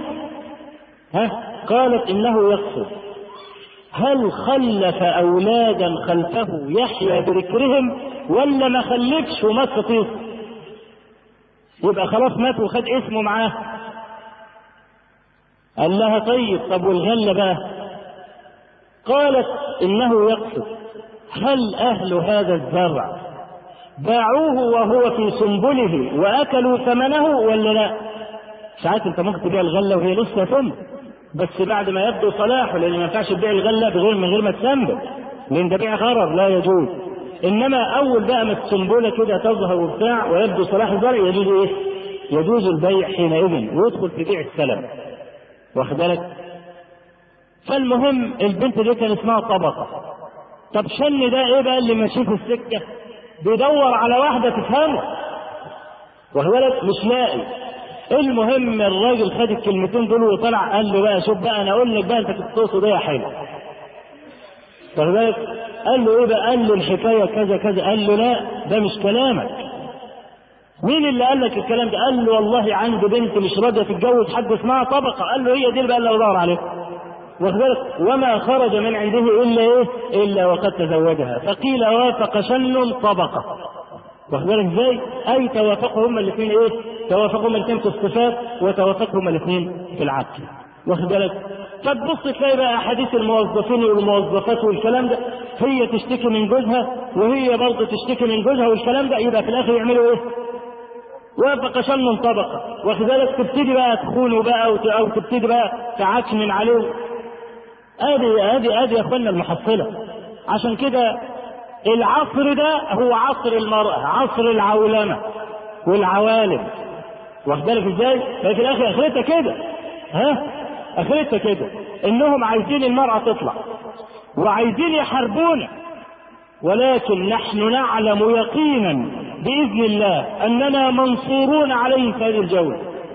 قالت انه يقصد هل خلف اولادا خلفه يحيى بذكرهم ولا ما خلفش ومات فطيس؟ يبقى خلاص مات وخد اسمه معاه. قال لها طب والغله بقى؟ قالت انه يقصد هل اهل هذا الزرع باعوه وهو في سنبله واكلوا ثمنه ولا لا؟ ساعات انت ممكن تبيع الغله وهي لسه ثمن، بس بعد ما يبدو صلاحه، لان ما ينفعش تبيع الغله من غير ما تسنبل، لان ده بيع غرر لا يجوز. انما اول بقى ما السنبله كده تظهر وبتاع ويبدو صلاح الزرع يجوز يجوز البيع حينئذ ويدخل في بيع السلم، واخد بالك. فالمهم البنت دي كان اسمها طبقه. طب شن ده بقى اللي ماشي في السكه بيدور على واحده تفهمه، واخد بالك؟ مش لاقي. المهم الراجل خد الكلمتين دول وطلع قال له بقى شوف بقى انا اقول لك بقى انت كنت تقصد ايه يا حلو. واخد بالك؟ قال له ايه بقى؟ قال له الحكايه كذا كذا. قال له لا ده مش كلامك. مين اللي قال لك الكلام ده؟ قال له والله عندي بنت مش راضيه تتجوز حد اسمها طبقه. قال له هي دي بقى اللي بدور عليها. واخد بالك؟ وما خرج من عنده الا ايه؟ الا وقد تزوجها. فقيل وافق شن طبقه. واخد بالك ازاي؟ اي توافقوا هما الاثنين ايه؟ توافقوا هما الاثنين في الصفات وتوافقوا هما الاثنين في العقل. واخد بالك؟ فتبص تلاقي بقى احاديث الموظفين والموظفات والكلام ده، هي تشتكي من جوزها وهي برضه تشتكي من جوزها والكلام ده، يبقى في الاخر يعملوا ايه؟ وافق شن طبقه. واخد بالك؟ تبتدي بقى تخونه بقى او تبتدي بقى تعكنن عليه. ادي يا اخوانا المحصله. عشان كده العصر ده هو عصر المرأة، عصر العولمة والعوالم. واخد بالك ازاي؟ ففي الاخر اخرتها كده، اخرتها كده انهم عايزين المرأة تطلع وعايزين يحاربونا، ولكن نحن نعلم يقينا باذن الله اننا منصورون عليهم في هذه الجولة.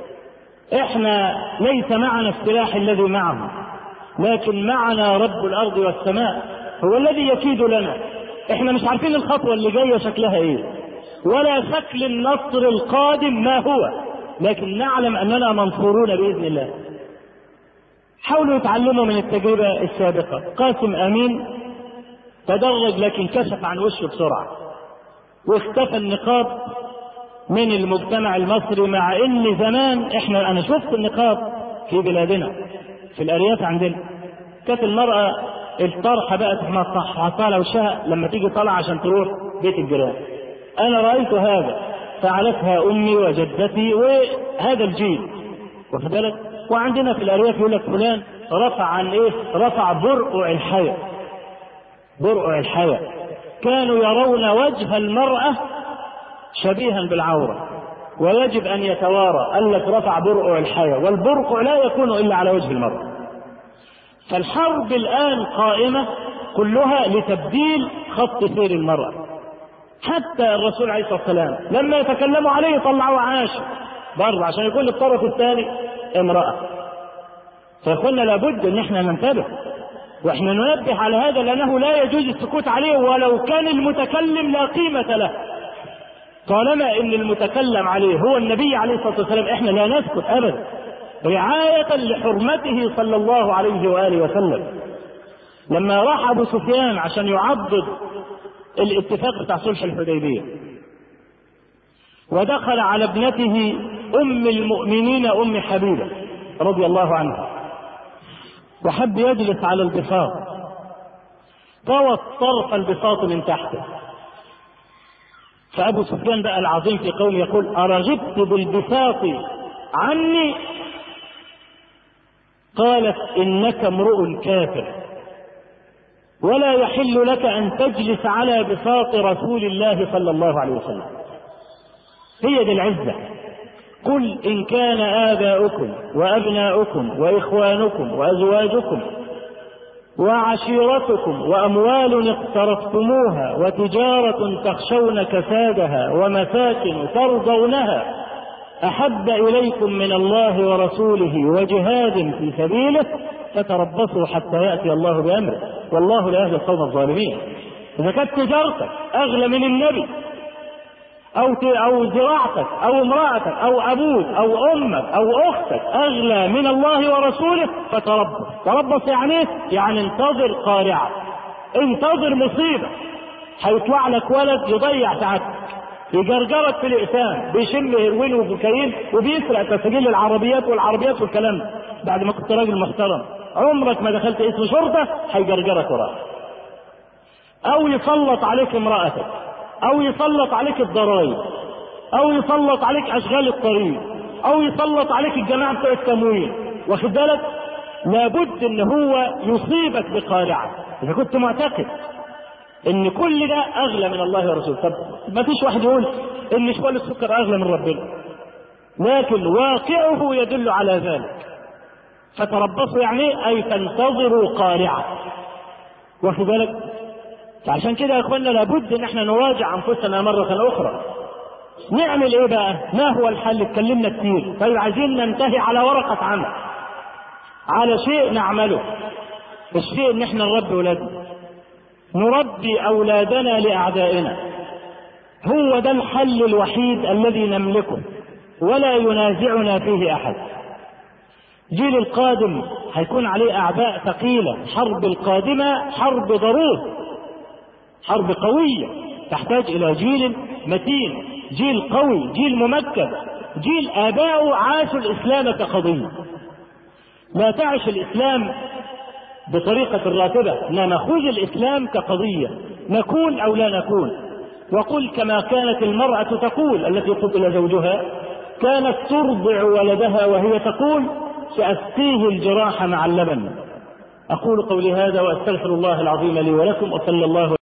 احنا ليس معنا السلاح الذي معهم، لكن معنا رب الارض والسماء هو الذي يكيد لنا. احنا مش عارفين الخطوة اللي جاية شكلها ايه ولا شكل النصر القادم ما هو، لكن نعلم اننا منصورون باذن الله. حاولوا يتعلموا من التجربة السابقة. قاسم امين تدرج لكن كشف عن وشه بسرعة واختفى النقاب من المجتمع المصري، مع ان زمان انا شفت النقاب في بلادنا في الارياف عندنا كانت المرأة الطرحة بقى تحطها على وشها لما تيجي طالعة عشان تروح بيت الجيران. انا رأيت هذا فعلتها امي وجدتي وهذا الجيل. واخد بالك؟ وعندنا في الارياف يقول لك فلان رفع عن ايه؟ رفع برقع الحياة. برقع الحياة كانوا يرون وجه المرأة شبيها بالعورة ويجب ان يتوارى. قال لك رفع برقع الحياة، والبرقع لا يكون الا على وجه المرأة. فالحرب الآن قائمة كلها لتبديل خط سير المرأة. حتى الرسول عليه الصلاة والسلام لما يتكلموا عليه طلعوا عاشر برضه عشان يكون الطرف الثاني امرأة. فقلنا لابد ان احنا ننتبه واحنا ننبه على هذا، لانه لا يجوز السكوت عليه ولو كان المتكلم لا قيمة له. طالما ان المتكلم عليه هو النبي عليه الصلاة والسلام احنا لا نسكت ابدا، رعاية لحرمته صلى الله عليه وآله وسلم. لما راح أبو سفيان عشان يعضد الاتفاق بتاع صلح الحديبية ودخل على ابنته أم المؤمنين أم حبيبة رضي الله عنها وحب يجلس على البساط، طوت طرف البساط من تحته. فأبو سفيان بقى العظيم في قوله يقول أرغبت بالبساط عني؟ قالت إنك امرؤ كافر ولا يحل لك أن تجلس على بساط رسول الله صلى الله عليه وسلم. هي دي العزة. قل إن كان آباؤكم وأبناؤكم وإخوانكم وأزواجكم وعشيرتكم وأموال اقترفتموها وتجارة تخشون كسادها ومساكن ترضونها أحب إليكم من الله ورسوله وجهاد في سبيله فتربصوا حتى يأتي الله بأمره والله لا يهدي القوم الظالمين. إذا كانت تجارتك أغلى من النبي أو زراعتك أو امرأتك أو أبوك أو أمك أو أختك أغلى من الله ورسوله فتربص. تربص يعني انتظر قارعة، انتظر مصيبة، هيطلع لك ولد يضيع ساعتك، يجرجرك في الإقسام، بيشم هيروين وكوكايين وبيسرق تسجيل العربيات والكلام ده. بعد ما كنت راجل محترم عمرك ما دخلت اسم شرطة هيجرجرك وراك، أو يسلط عليك امرأتك، أو يسلط عليك الضرائب، أو يسلط عليك أشغال الطريق، أو يسلط عليك الجماعة بتوع التموين. واخد بالك؟ لابد إن هو يصيبك بقارعة إذا كنت معتقد ان كل ده اغلى من الله ورسوله. طب ما فيش واحد يقول ان شوال السكر اغلى من ربنا، لكن واقعه يدل على ذلك. فتربصوا اي تنتظروا قارعة. واخد بالك؟ عشان كده يا اخوانا لابد ان احنا نراجع انفسنا مرة اخرى. نعمل ايه بقى؟ ما هو الحل؟ اتكلمنا كتير. طيب عايزين ننتهي على ورقة عمل، على شيء نعمله. الشيء ان احنا نربي اولادنا، نربي اولادنا لاعدائنا. هو ده الحل الوحيد الذي نملكه ولا ينازعنا فيه احد. جيل القادم هيكون عليه اعباء ثقيلة. حرب القادمة حرب ضروب، حرب قوية تحتاج الى جيل متين، جيل قوي، جيل ممكن، جيل آباؤه عاشوا الإسلام كقضية. لا تعش الإسلام بطريقة راتبة، لا نخوض الإسلام كقضية، نكون أو لا نكون. وقل كما كانت المرأة تقول التي قتل زوجها، كانت ترضع ولدها وهي تقول سأسقيه الجراح مع اللبن. أقول قولي هذا وأستغفر الله العظيم لي ولكم، وصلى الله